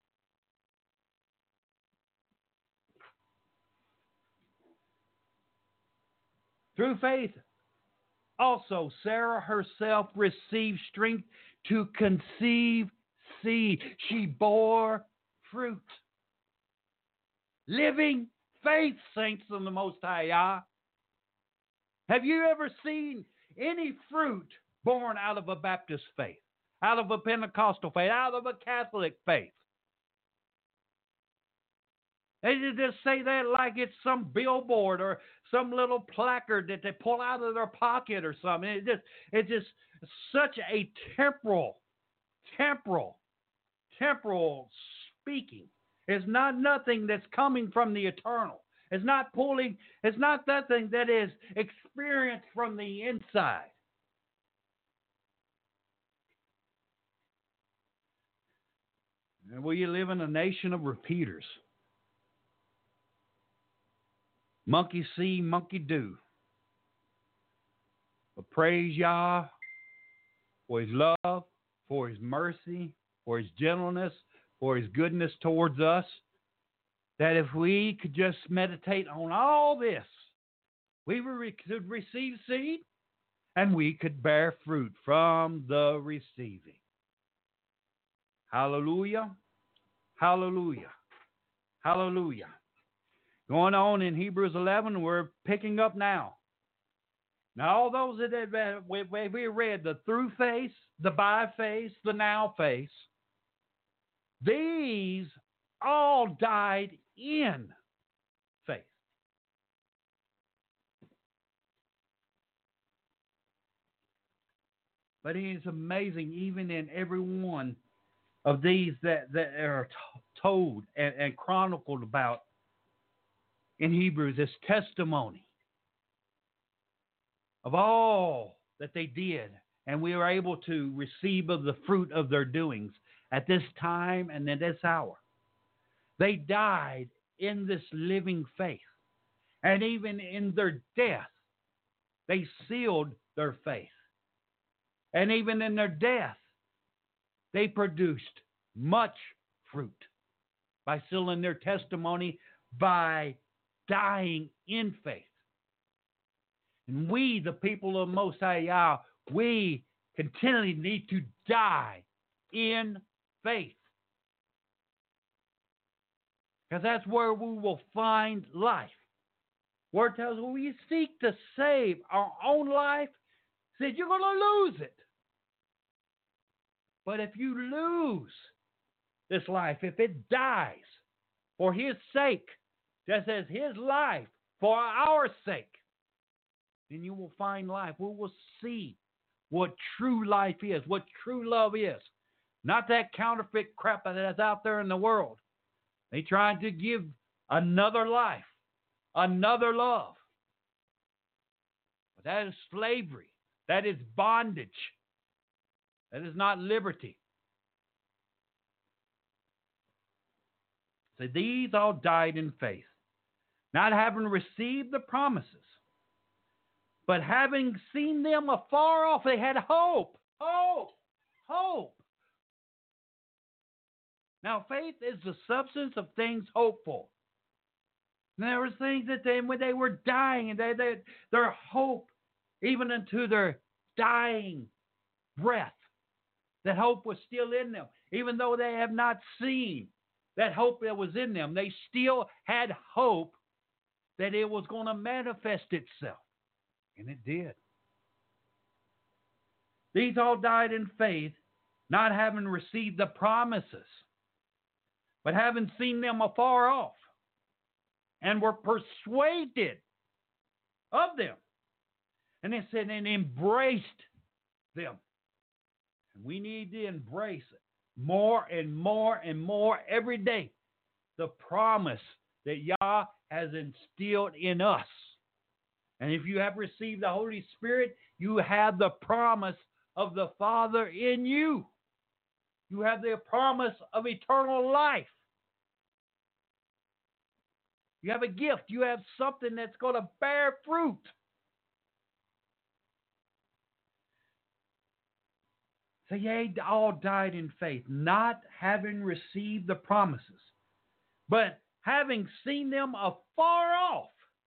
Speaker 3: Through faith, also Sarah herself received strength to conceive seed. She bore fruit. Living faith, saints of the Most High Yah. Have you ever seen any fruit born out of a Baptist faith, out of a Pentecostal faith, out of a Catholic faith? They just say that like it's some billboard or some little placard that they pull out of their pocket or something. It's just such a temporal speaking. It's not nothing that's coming from the eternal. It's not nothing that is experienced from the inside. And we live in a nation of repeaters. Monkey see, monkey do. But praise Yah for His love, for His mercy, for His gentleness, for His goodness towards us. That if we could just meditate on all this, we could receive seed and we could bear fruit from the receiving. Hallelujah. Hallelujah. Hallelujah. Going on in Hebrews 11, we're picking up now. Now, all those that we read, the through face, the by face, the now face, these all died in faith. But it is amazing, even in every one of these that are told and chronicled about in Hebrews, this testimony of all that they did, and we were able to receive of the fruit of their doings at this time and at this hour. They died in this living faith. And even in their death, they sealed their faith. And even in their death, they produced much fruit by sealing their testimony, by dying in faith. And we, the people of Most High Yah, we continually need to die in faith. Because that's where we will find life. Word tells us when we seek to save our own life, it says you're going to lose it. But if you lose this life, if it dies for His sake, just as His life for our sake, then you will find life. We will see what true life is, what true love is. Not that counterfeit crap that's out there in the world. They trying to give another life, another love. But that is slavery. That is bondage. That is not liberty. So these all died in faith, not having received the promises, but having seen them afar off. They had hope. Hope. Now, faith is the substance of things hoped for. And there were things that when they were dying, and their hope, even unto their dying breath, that hope was still in them. Even though they have not seen that hope that was in them, they still had hope that it was going to manifest itself. And it did. These all died in faith, not having received the promises, but having seen them afar off, and were persuaded of them. And it said, and embraced them. And we need to embrace it more and more and more every day. The promise that Yah has instilled in us. And if you have received the Holy Spirit, you have the promise of the Father in you. You have the promise of eternal life. You have a gift. You have something that's going to bear fruit. So ye all died in faith, not having received the promises, but having seen them afar off,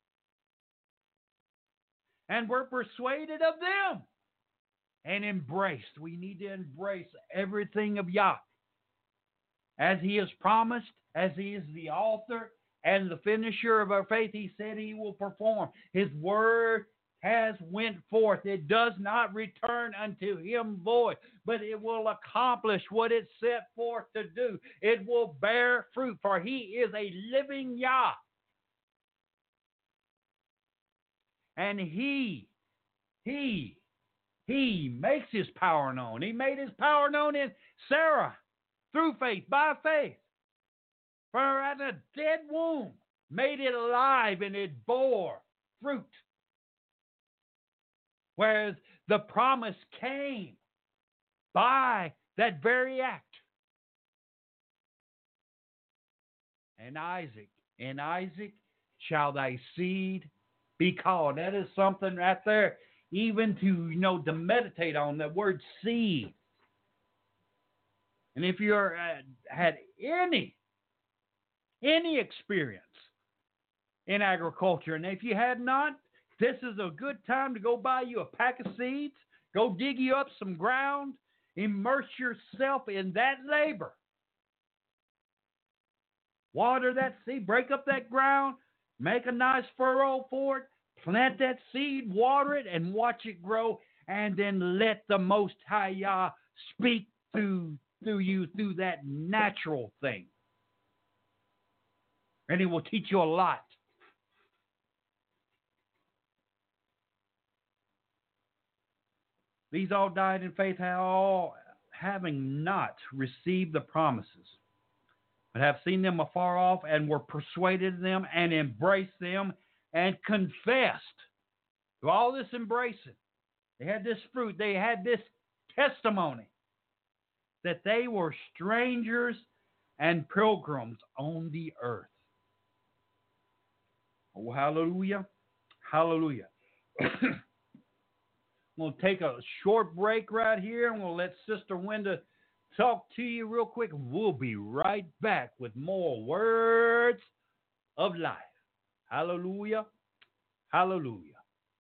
Speaker 3: and were persuaded of them, and embraced. We need to embrace everything of Yah. As He has promised, as He is the author and the finisher of our faith, He said He will perform. His word has went forth. It does not return unto Him void, but it will accomplish what it set forth to do. It will bear fruit, for He is a living Yah. And He makes His power known. He made His power known in Sarah through faith, by faith. For at a dead womb, made it alive, and it bore fruit. Whereas the promise came by that very act. And Isaac shall thy seed be called. That is something right there, even to meditate on that word seed. And if you had any experience in agriculture, and if you had not, this is a good time to go buy you a pack of seeds, go dig you up some ground, immerse yourself in that labor. Water that seed, break up that ground, make a nice furrow for it, plant that seed, water it, and watch it grow, and then let the Most High Yah speak through you through that natural thing. And He will teach you a lot. These all died in faith, all having not received the promises, but have seen them afar off, and were persuaded of them, and embraced them, and confessed. Through all this embracing, they had this fruit, they had this testimony that they were strangers and pilgrims on the earth. Oh, hallelujah. Hallelujah. I'm going to take a short break right here, and we'll let Sister Wenda talk to you real quick. We'll be right back with more words of life. Hallelujah. Hallelujah.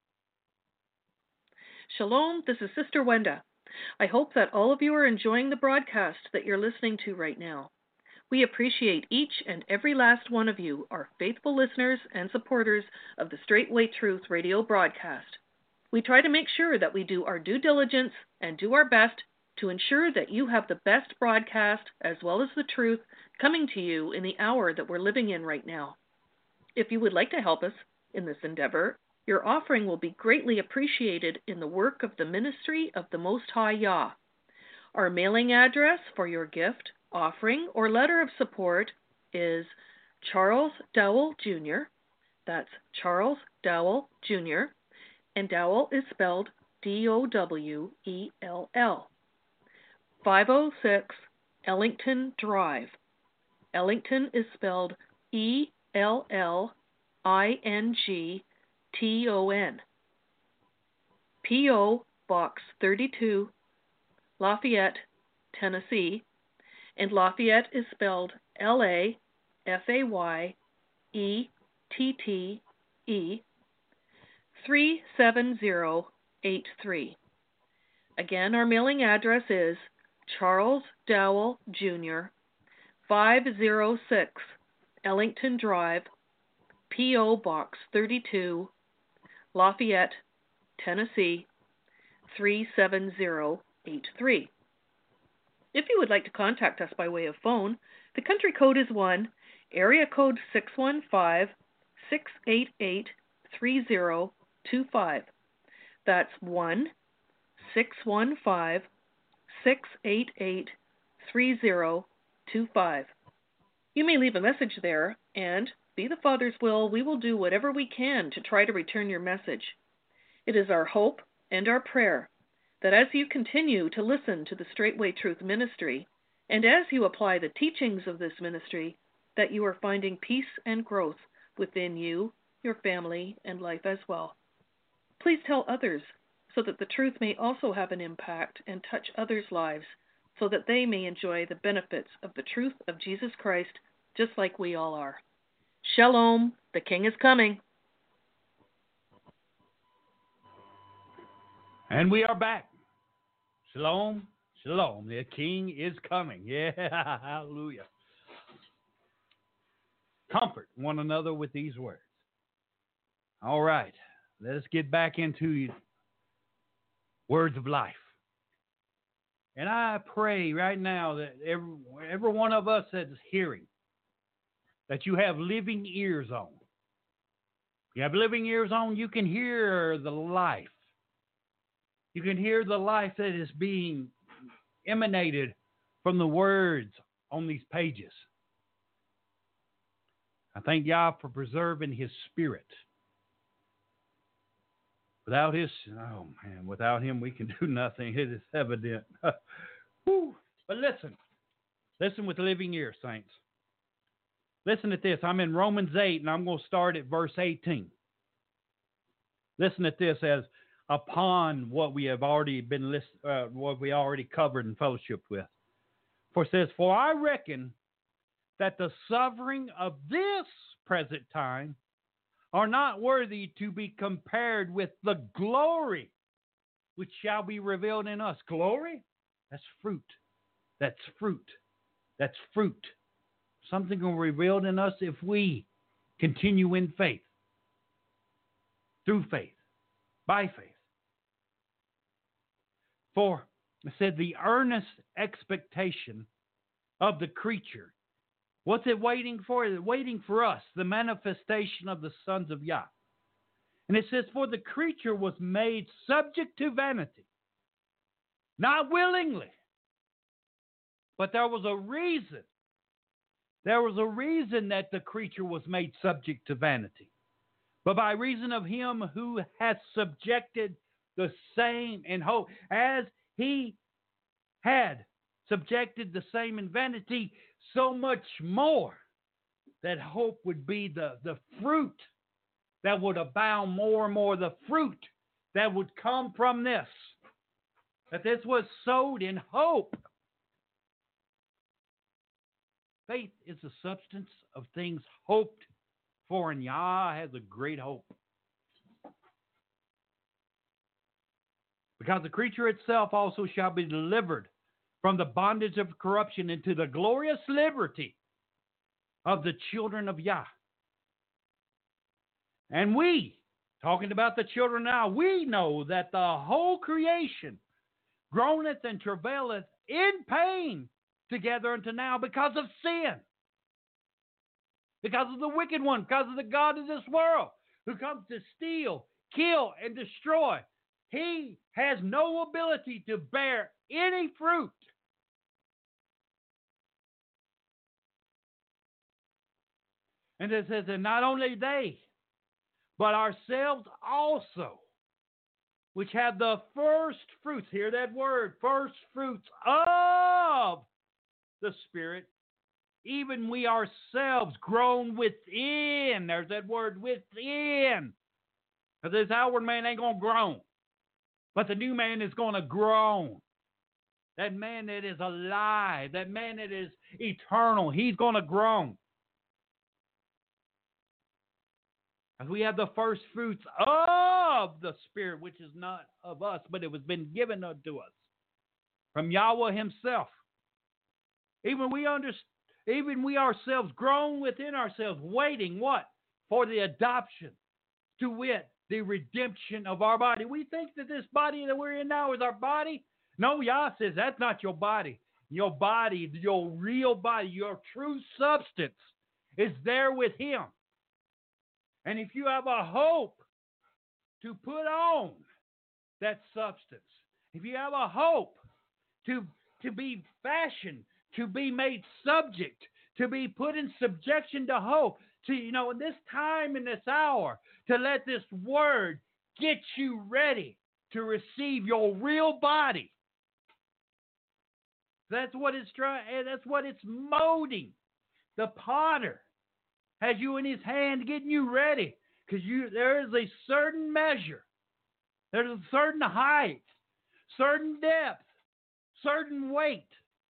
Speaker 4: Shalom, this is Sister Wenda. I hope that all of you are enjoying the broadcast that you're listening to right now. We appreciate each and every last one of you, our faithful listeners and supporters of the Straightway Truth radio broadcast. We try to make sure that we do our due diligence and do our best to ensure that you have the best broadcast as well as the truth coming to you in the hour that we're living in right now. If you would like to help us in this endeavor, your offering will be greatly appreciated in the work of the ministry of the Most High Yah. Our mailing address for your gift, offering, or letter of support is Charles Dowell Jr. That's Charles Dowell Jr., and Dowell is spelled Dowell. 506 Ellington Drive. Ellington is spelled Ellington. P.O. Box 32, Lafayette, Tennessee, and Lafayette is spelled Lafayette 37083. Again, our mailing address is Charles Dowell Jr., 506 Ellington Drive, P.O. Box 32, Lafayette, Tennessee, 37083. If you would like to contact us by way of phone, the country code is 1, area code 615-688-3025. That's 1-615-688-3025. You may leave a message there, and be the Father's will, we will do whatever we can to try to return your message. It is our hope and our prayer that as you continue to listen to the Straightway Truth Ministry, and as you apply the teachings of this ministry, that you are finding peace and growth within you, your family, and life as well. Please tell others so that the truth may also have an impact and touch others' lives so that they may enjoy the benefits of the truth of Jesus Christ just like we all are. Shalom, the King is coming.
Speaker 3: And we are back. Shalom, shalom. The King is coming. Yeah, hallelujah. Comfort one another with these words. All right, let us get back into words of life. And I pray right now that every one of us that is hearing, that you have living ears on. If you have living ears on, you can hear the life. You can hear the life that is being emanated from the words on these pages. I thank God for preserving His Spirit. Without Him we can do nothing. It is evident. But listen with living ears, saints. Listen at this. I'm in Romans 8, and I'm going to start at verse 18. Listen at this as upon what we have already what we already covered and fellowship with. For it says, "For I reckon that the suffering of this present time are not worthy to be compared with the glory which shall be revealed in us." Glory? That's fruit. That's fruit. That's fruit. Something will be revealed in us if we continue in faith, through faith, by faith. For, it said, the earnest expectation of the creature. What's it waiting for? It's waiting for us, the manifestation of the sons of Yah. And it says, for the creature was made subject to vanity, not willingly, but there was a reason. There was a reason that the creature was made subject to vanity. But by reason of him who hath subjected the same in hope, as he had subjected the same in vanity, so much more that hope would be the fruit that would abound more and more, the fruit that would come from this. That this was sowed in hope. Faith is the substance of things hoped for, and Yah has a great hope. Because the creature itself also shall be delivered from the bondage of corruption into the glorious liberty of the children of Yah. And we, talking about the children now, we know that the whole creation groaneth and travaileth in pain together unto now because of sin. Because of the wicked one, because of the God of this world, who comes to steal, kill, and destroy. He has no ability to bear any fruit. And it says, and not only they, but ourselves also, which have the first fruits, hear that word, first fruits of the Spirit, even we ourselves grown within. There's that word, within. Because this outward man ain't going to groan. But the new man is going to groan. That man that is alive, that man that is eternal, he's going to groan. As we have the first fruits of the Spirit, which is not of us, but it was been given unto us from Yahweh himself. Even we ourselves grown within ourselves, waiting what? For the adoption, to wit, the redemption of our body. We think that this body that we're in now is our body. No, Yah says that's not your body. Your body, your real body, your true substance is there with him. And if you have a hope to put on that substance, if you have a hope to be fashioned, to be made subject, to be put in subjection to hope, to, in this time, in this hour, to let this word get you ready to receive your real body. That's what it's trying. That's what it's molding. The potter has you in his hand, getting you ready, because there is a certain measure, there's a certain height, certain depth, certain weight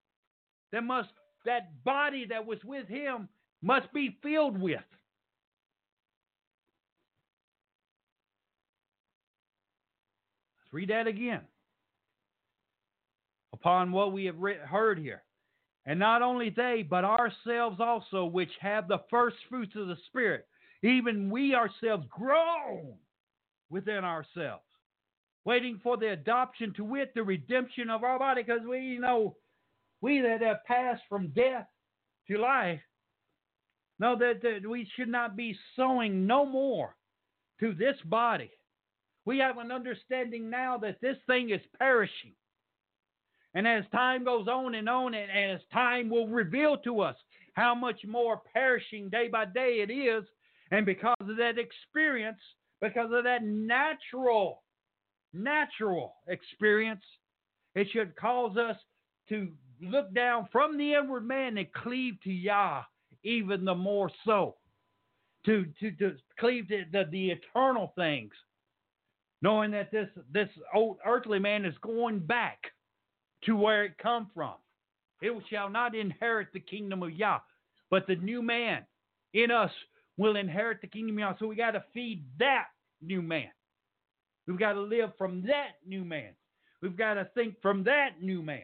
Speaker 3: that body that was with him must be filled with. Let's read that again. Upon what we have heard here. And not only they, but ourselves also, which have the first fruits of the Spirit, even we ourselves groan within ourselves, waiting for the adoption, to wit, the redemption of our body, because we know, we that have passed from death to life, know that we should not be sowing no more to this body. We have an understanding now that this thing is perishing. And as time goes on, and as time will reveal to us how much more perishing day by day it is, and because of that experience, because of that natural experience, it should cause us to look down from the inward man and cleave to Yah even the more so, to cleave to the eternal things, knowing that this old earthly man is going back to where it come from. It shall not inherit the kingdom of Yah, but the new man in us will inherit the kingdom of Yah. So we got to feed that new man. We've got to live from that new man. We've got to think from that new man.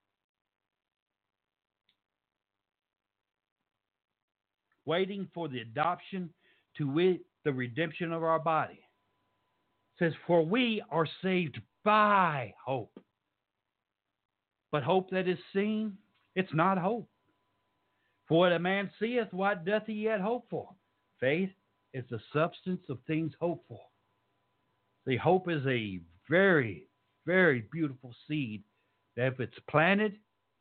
Speaker 3: Waiting for the adoption, to wit, the redemption of our body. It says, for we are saved by hope. But hope that is seen, it's not hope. For what a man seeth, what doth he yet hope for? Faith is the substance of things hoped for. See, hope is a very, very beautiful seed that if it's planted,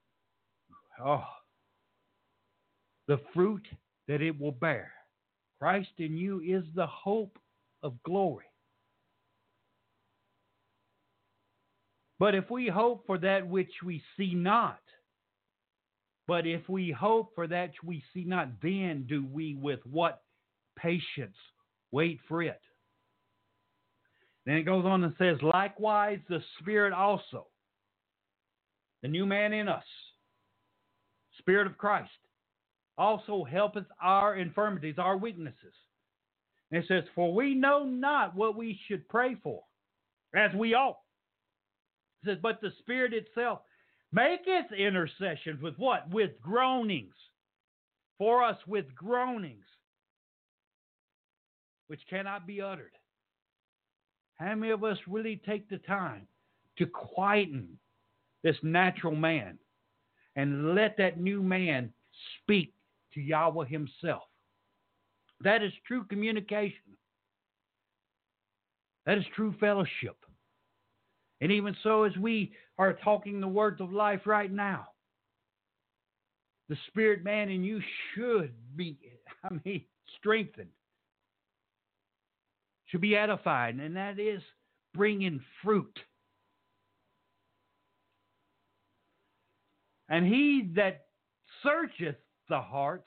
Speaker 3: the fruit that it will bear. Christ in you is the hope of glory. But if we hope for that which we see not, then do we with what patience wait for it. Then it goes on and says, likewise the Spirit also, the new man in us, Spirit of Christ, also helpeth our infirmities, our weaknesses. And it says, for we know not what we should pray for, as we ought. It says, but the Spirit itself maketh intercessions with what? With groanings. For us with groanings, which cannot be uttered. How many of us really take the time to quieten this natural man and let that new man speak to Yahweh himself? That is true communication. That is true fellowship. And even so, as we are talking the words of life right now, the spirit man in you should be, strengthened, should be edified, and that is bringing fruit. And he that searcheth the hearts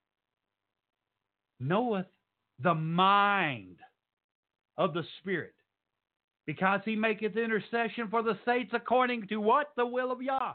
Speaker 3: knoweth the mind of the Spirit, because he maketh intercession for the saints according to what? The will of Yah.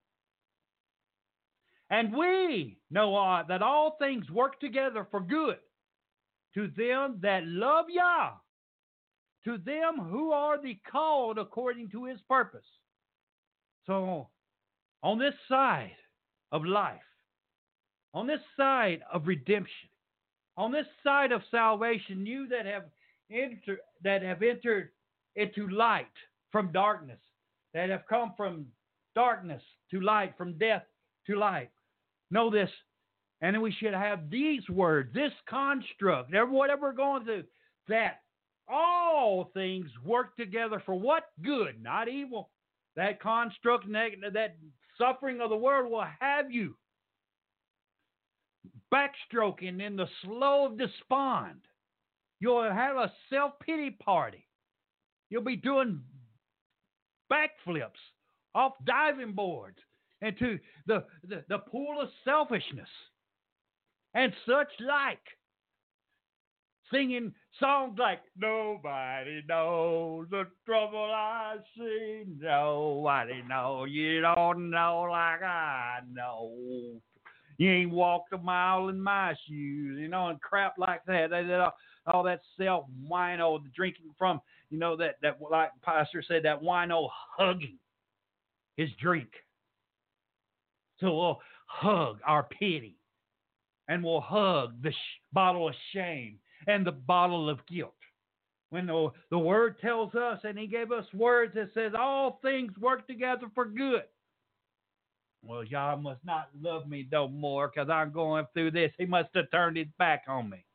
Speaker 3: And we know that all things work together for good to them that love Yah, to them who are the called according to his purpose. So, on this side of life, on this side of redemption, on this side of salvation, you that have entered into light from darkness, that have come from darkness to light, from death to light, know this, and we should have these words, this construct, whatever we're going through, that all things work together for what? Good, not evil. That construct, that suffering of the world will have you backstroking in the slow of despond. You'll have a self-pity party. You'll be doing backflips off diving boards into the pool of selfishness and such like. Singing songs like, nobody knows the trouble I see. Nobody knows. You don't know like I know. You ain't walked a mile in my shoes, and crap like that. All that self-wino, drinking from, that like Pastor said, that wino hugging his drink. So we'll hug our pity, and we'll hug the bottle of shame and the bottle of guilt. When the Word tells us, and He gave us words that says all things work together for good. Well, y'all must not love me no more because I'm going through this. He must have turned his back on me.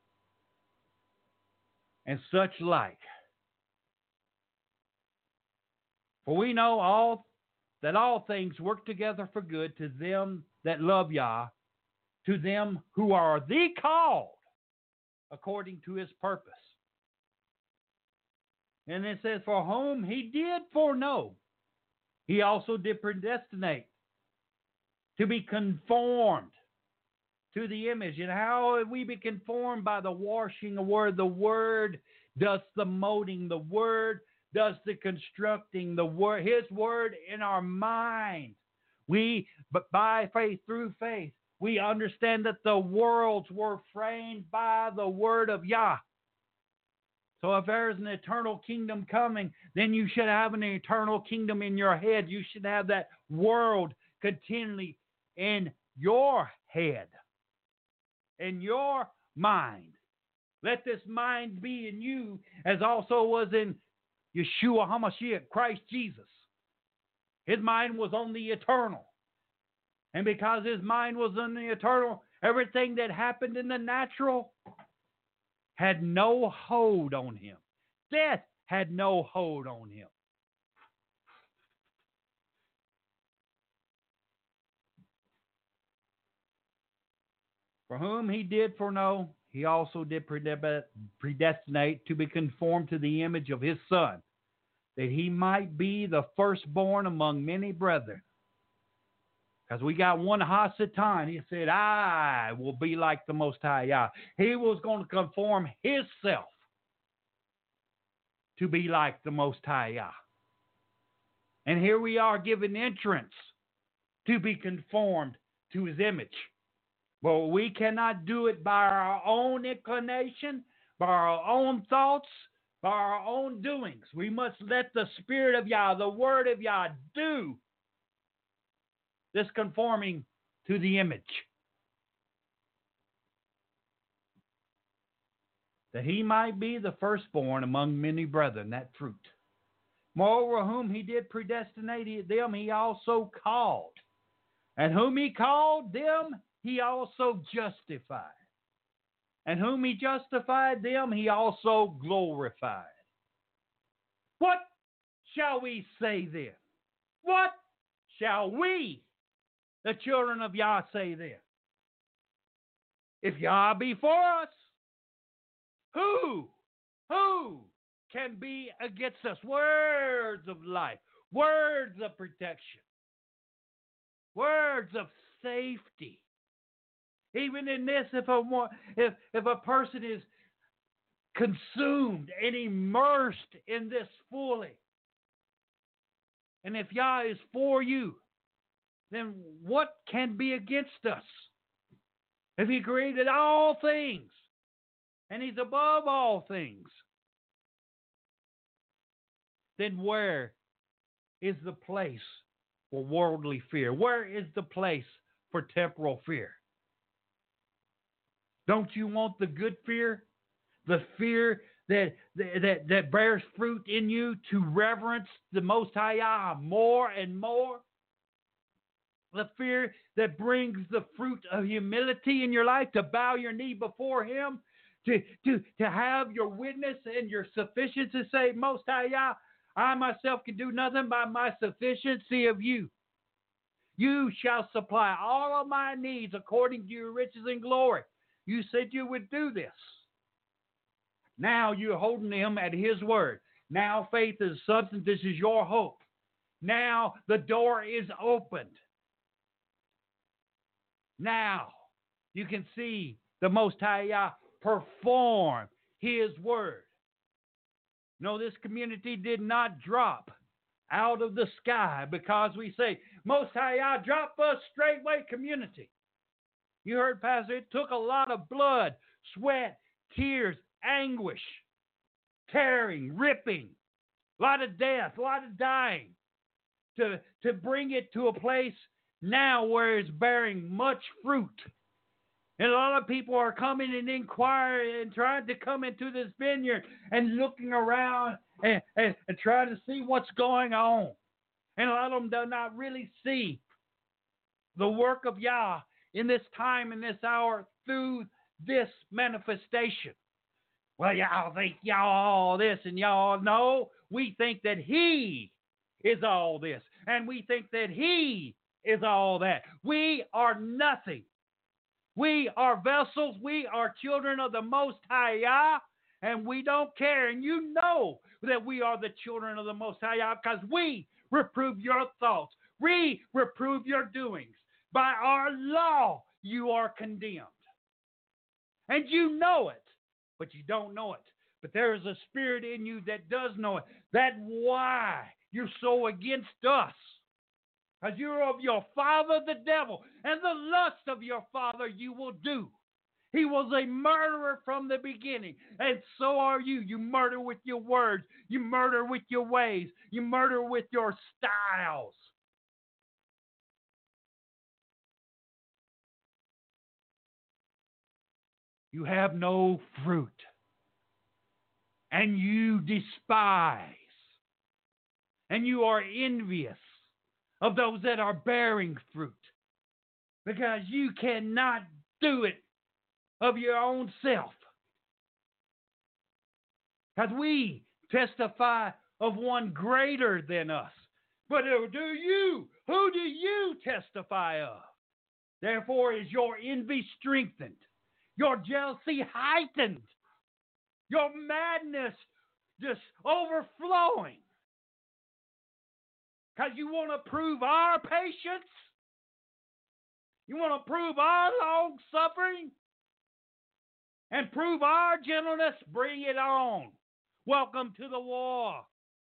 Speaker 3: And such like. For we know that all things work together for good to them that love Yah, to them who are the called according to His purpose. And it says, for whom He did foreknow, He also did predestinate to be conformed to the image. And how have we been conformed? By the washing of Word. The Word does the molding. The Word does the constructing. The Word, His Word in our mind. But by faith, through faith, we understand that the worlds were framed by the Word of Yah. So if there's an eternal kingdom coming, then you should have an eternal kingdom in your head. You should have that world continually in your head, in your mind. Let this mind be in you as also was in Yeshua HaMashiach, Christ Jesus. His mind was on the eternal. And because his mind was on the eternal, everything that happened in the natural had no hold on him. Death had no hold on him. For whom He did foreknow, He also did predestinate to be conformed to the image of His Son, that He might be the firstborn among many brethren. Because we got one Hasatan. He said, I will be like the Most High Yah. He was going to conform Himself to be like the Most High Yah. And here we are given entrance to be conformed to His image. But we cannot do it by our own inclination, by our own thoughts, by our own doings. We must let the Spirit of Yah, the Word of Yah, do this conforming to the image. That He might be the firstborn among many brethren, that fruit. Moreover, whom He did predestinate, them He also called. And whom He called, them He also justified. And whom He justified, them He also glorified. What shall we say then? What shall we, the children of Yah, say then? If Yah be for us, who can be against us? Words of life, words of protection, words of safety. Even in this, if a person is consumed and immersed in this fully, and if Yah is for you, then what can be against us? If He created all things, and He's above all things, then where is the place for worldly fear? Where is the place for temporal fear? Don't you want the good fear? The fear that bears fruit in you to reverence the Most High Yah more and more? The fear that brings the fruit of humility in your life, to bow your knee before Him, to have your witness and your sufficiency, to say, Most High Yah, I myself can do nothing by my sufficiency of you. You shall supply all of my needs according to your riches and glory. You said you would do this. Now you're holding him at his word. Now faith is substance. This is your hope. Now the door is opened. Now you can see the Most High Yah perform his word. No, this community did not drop out of the sky because we say, Most High Yah, drop us straightway community. You heard, Pastor, it took a lot of blood, sweat, tears, anguish, tearing, ripping, a lot of death, a lot of dying to bring it to a place now where it's bearing much fruit. And a lot of people are coming and inquiring and trying to come into this vineyard and looking around and trying to see what's going on. And a lot of them do not really see the work of Yah in this time, in this hour, through this manifestation. Well, y'all think y'all all this and y'all know. We think that he is all this. And we think that he is all that. We are nothing. We are vessels. We are children of the Most High Yah, and we don't care. And you know that we are the children of the Most High Yah because we reprove your thoughts. We reprove your doings. By our law, you are condemned. And you know it, but you don't know it. But there is a spirit in you that does know it. That's why you're so against us. Because you're of your father, the devil, and the lust of your father you will do. He was a murderer from the beginning, and so are you. You murder with your words. You murder with your ways. You murder with your styles. You have no fruit, and you despise, and you are envious of those that are bearing fruit, because you cannot do it of your own self. Because we testify of one greater than us. But who do you testify of? Therefore is your envy strengthened, your jealousy heightened, your madness just overflowing. Because you want to prove our patience? You want to prove our long suffering? And prove our gentleness? Bring it on. Welcome to the war.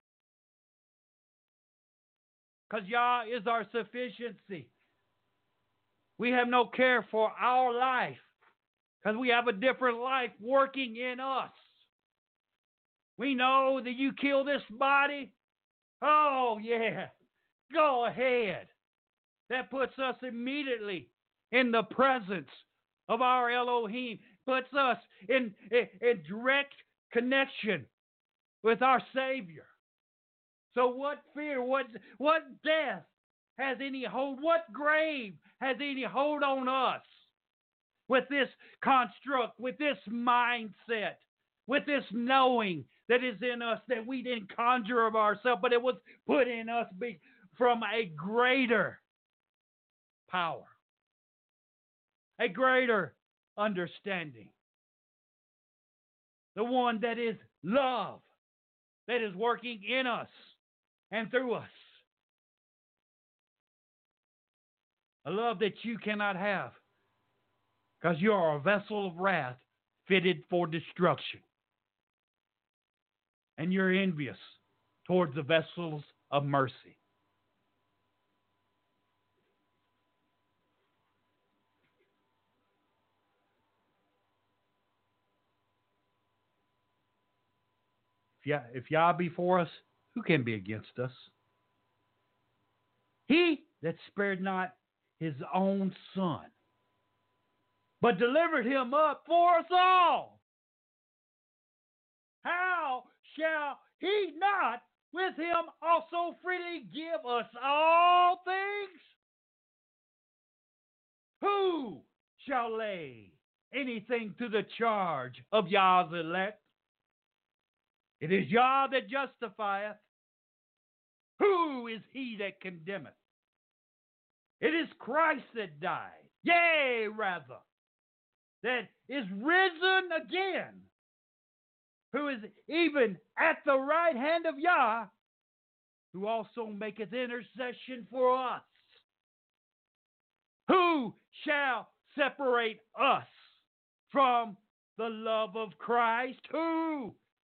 Speaker 3: Because Yah is our sufficiency. We have no care for our life. Because we have a different life working in us. We know that you kill this body. Oh, yeah. Go ahead. That puts us immediately in the presence of our Elohim. Puts us in direct connection with our Savior. So what fear, what death has any hold? What grave has any hold on us? With this construct, with this mindset, with this knowing that is in us that we didn't conjure of ourselves, but it was put in us from a greater power, a greater understanding. The one that is love, that is working in us and through us. A love that you cannot have because you are a vessel of wrath fitted for destruction. And you're envious towards the vessels of mercy. If Yah be for us, who can be against us? He that spared not his own son, but delivered him up for us all. How shall he not with him also freely give us all things? Who shall lay anything to the charge of Yah's elect? It is Yah that justifieth. Who is he that condemneth? It is Christ that died, yea, rather, that is risen again, who is even at the right hand of Yah, who also maketh intercession for us. Who shall separate us from the love of Christ? Who?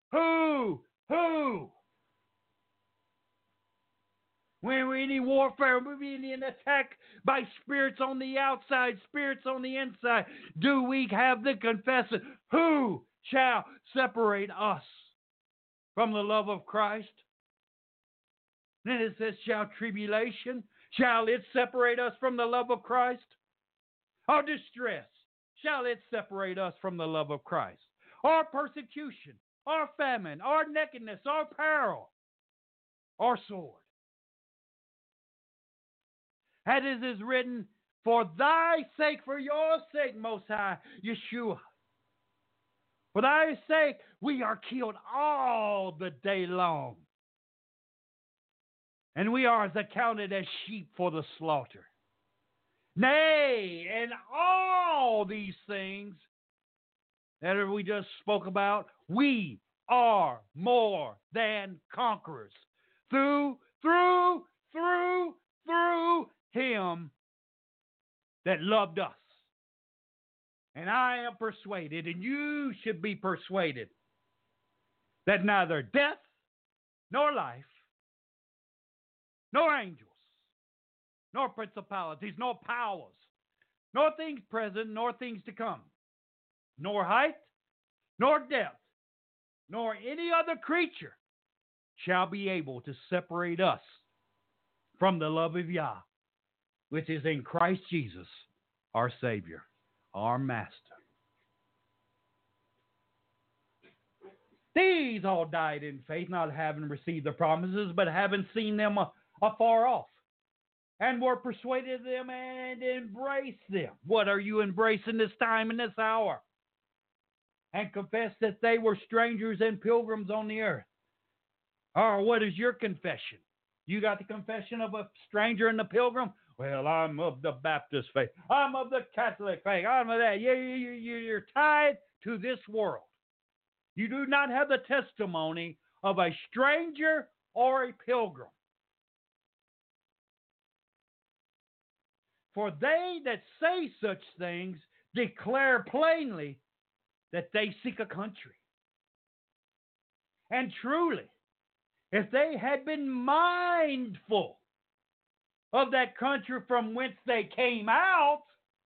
Speaker 3: When we're in any warfare, we're being attacked by spirits on the outside, spirits on the inside, do we have the confession? Who shall separate us from the love of Christ? Then it says, shall tribulation, shall it separate us from the love of Christ? Or distress, shall it separate us from the love of Christ? Or persecution, or famine, or nakedness, or peril, or sword? As it is written, for thy sake, for your sake, Most High, Yeshua. For thy sake, we are killed all the day long. And we are accounted as sheep for the slaughter. Nay, and all these things that we just spoke about, we are more than conquerors through Him that loved us. And I am persuaded, and you should be persuaded, that neither death, nor life, nor angels, nor principalities, nor powers, nor things present, nor things to come, nor height, nor depth, nor any other creature shall be able to separate us from the love of Yah, which is in Christ Jesus, our Savior, our Master. These all died in faith, not having received the promises, but having seen them afar off, and were persuaded of them and embraced them. What are you embracing this time and this hour? And confessed that they were strangers and pilgrims on the earth. Or what is your confession? You got the confession of a stranger and a pilgrim? Well, I'm of the Baptist faith. I'm of the Catholic faith. I'm of that. You're tied to this world. You do not have the testimony of a stranger or a pilgrim. For they that say such things declare plainly that they seek a country. And truly, if they had been mindful of that country from whence they came out,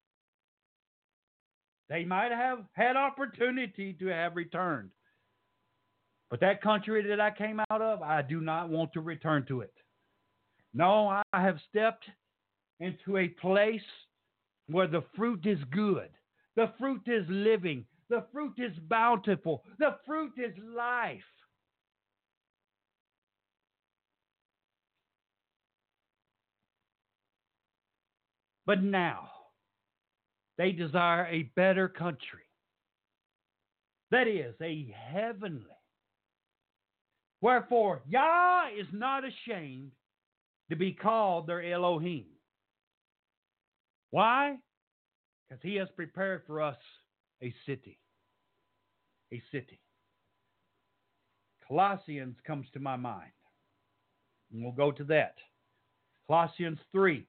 Speaker 3: they might have had opportunity to have returned. But that country that I came out of, I do not want to return to it. No, I have stepped into a place where the fruit is good. The fruit is living. The fruit is bountiful. The fruit is life. But now, they desire a better country. That is, a heavenly. Wherefore, Yah is not ashamed to be called their Elohim. Why? Because He has prepared for us a city. A city. Colossians comes to my mind. And we'll go to that. Colossians 3.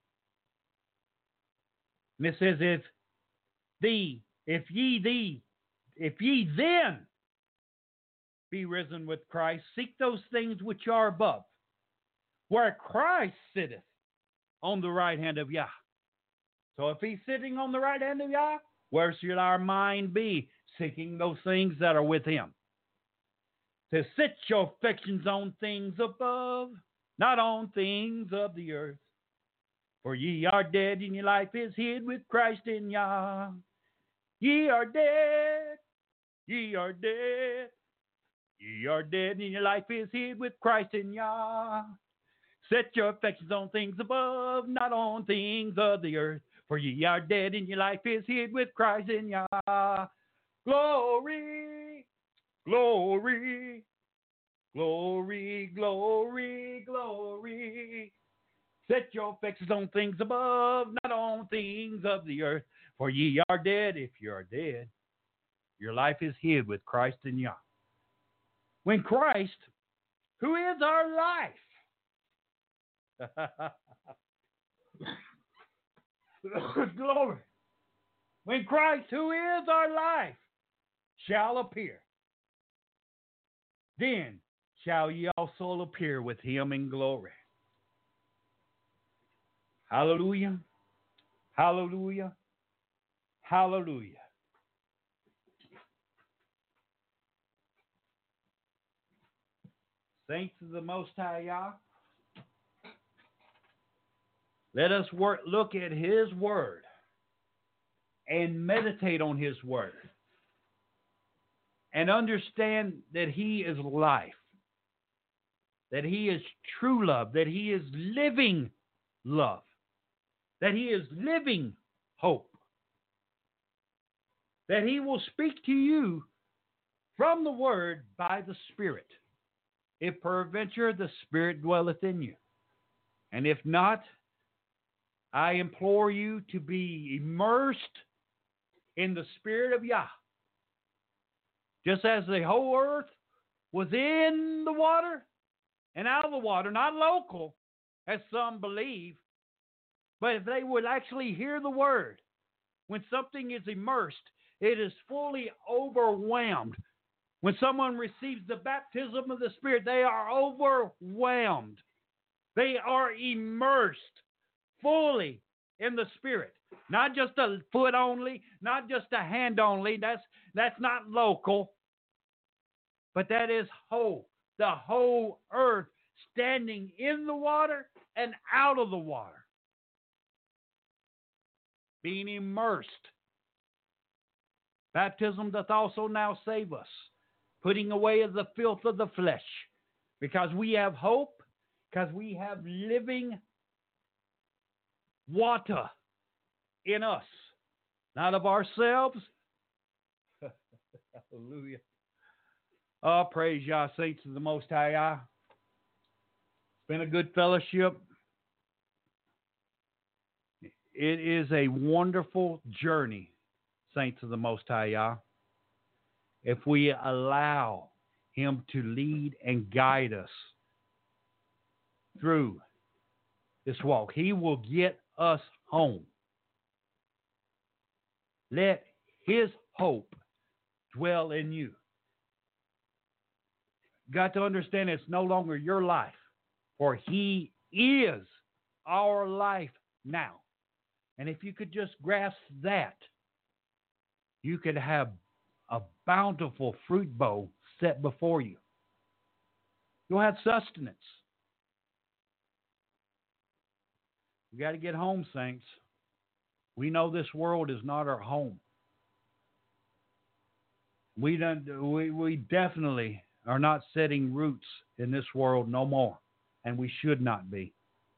Speaker 3: And it says, if ye then be risen with Christ, seek those things which are above, where Christ sitteth on the right hand of Yah. So if He's sitting on the right hand of Yah, where should our mind be? Seeking those things that are with Him. To set your affections on things above, not on things of the earth. For ye are dead, and your life is hid with Christ in Yah. Ye are dead, ye are dead. Ye are dead, and your life is hid with Christ in Yah. Set your affections on things above, not on things of the earth. For ye are dead, and your life is hid with Christ in Yah. Glory, glory, glory, glory, glory. Set your affections on things above, not on things of the earth. For ye are dead. If you are dead, your life is hid with Christ in Yah. When Christ, who is our life, glory. When Christ, who is our life, shall appear, then shall ye also appear with him in glory. Hallelujah. Hallelujah. Hallelujah. Saints of the Most High Yah, let us look at His Word and meditate on His Word and understand that He is life, that He is true love, that He is living love, that He is living hope, that He will speak to you from the Word by the Spirit, if peradventure the Spirit dwelleth in you. And if not, I implore you to be immersed in the Spirit of Yah. Just as the whole earth was in the water and out of the water, not local, as some believe, but if they would actually hear the word, when something is immersed, it is fully overwhelmed. When someone receives the baptism of the Spirit, they are overwhelmed. They are immersed fully in the Spirit. Not just a foot only, not just a hand only. That's not local. But that is whole. The whole earth standing in the water and out of the water. Being immersed. Baptism doth also now save us, putting away the filth of the flesh, because we have hope, because we have living water in us, not of ourselves. Hallelujah. Oh, praise Yah, saints of the Most High Yah. It's been a good fellowship. It is a wonderful journey, saints of the Most High Yah, if we allow Him to lead and guide us through this walk. He will get us home. Let His hope dwell in you. Got to understand it's no longer your life, for He is our life now. And if you could just grasp that, you could have a bountiful fruit bowl set before you. You'll have sustenance. We got to get home, saints. We know this world is not our home. We definitely are not setting roots in this world no more, and we should not be.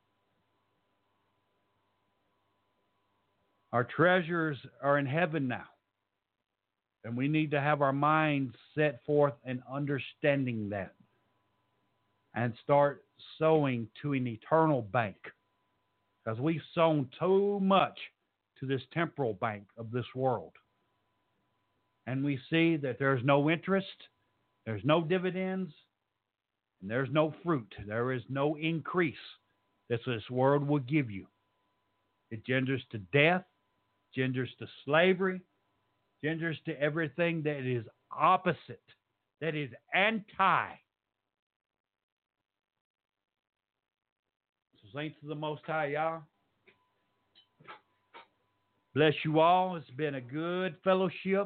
Speaker 3: Our treasures are in heaven now, and we need to have our minds set forth in understanding that and start sowing to an eternal bank, because we've sown too much to this temporal bank of this world. And we see that there's no interest, there's no dividends, and there's no fruit. There is no increase that this world will give you. It genders to death, genders to slavery, genders to everything that is opposite, that is anti. So, saints of the Most High Yah, bless you all. It's been a good fellowship.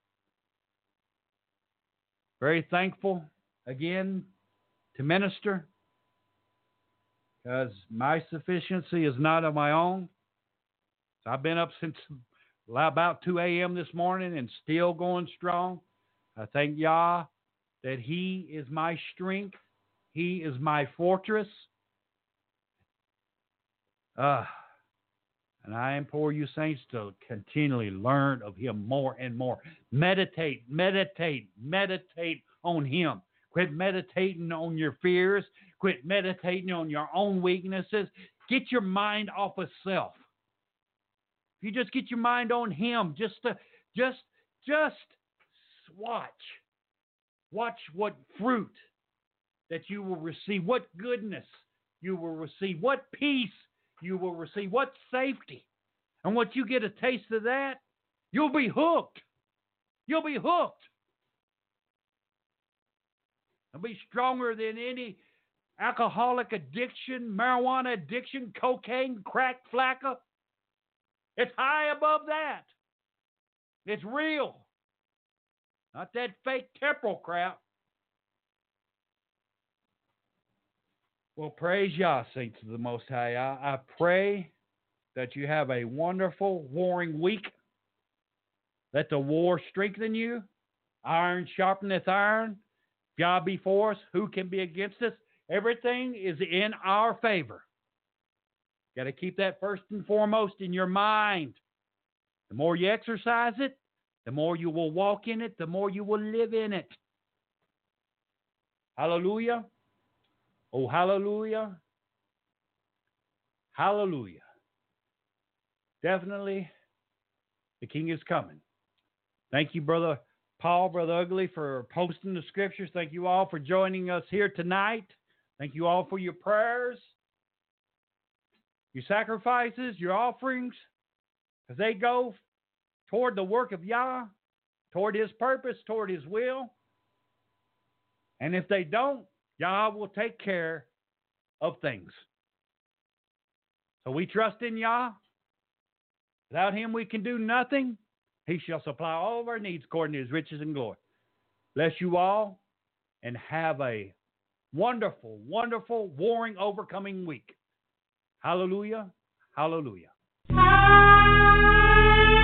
Speaker 3: Very thankful again to minister, because my sufficiency is not of my own. So I've been up since about 2 a.m. this morning and still going strong. I thank Yah that He is my strength. He is my fortress. And I implore you, saints, to continually learn of Him more and more. Meditate on Him. Quit meditating on your fears. Quit meditating on your own weaknesses. get your mind off of self. If you just get your mind on Him, just watch what fruit that you will receive, what goodness you will receive, what peace you will receive, what safety. And once you get a taste of that, you'll be hooked. You'll be hooked. It'll be stronger than any alcoholic addiction, marijuana addiction, cocaine, crack, flacca. It's high above that. It's real. Not that fake temporal crap. Well, praise Yah, saints of the Most High. I pray that you have a wonderful warring week. Let the war strengthen you. Iron sharpeneth iron. If Yah be for us, who can be against us? Everything is in our favor. Got to keep that first and foremost in your mind. The more you exercise it, the more you will walk in it, the more you will live in it. Hallelujah. Oh, hallelujah. Hallelujah. Definitely, the King is coming. Thank you, Brother Paul, Brother Ugly, for posting the scriptures. Thank you all for joining us here tonight. Thank you all for your prayers, your sacrifices, your offerings, as they go toward the work of Yah, toward His purpose, toward His will. And if they don't, Yah will take care of things. So we trust in Yah. Without Him we can do nothing. He shall supply all of our needs according to His riches and glory. Bless you all and have a wonderful, wonderful, warring, overcoming week. Hallelujah. Hallelujah.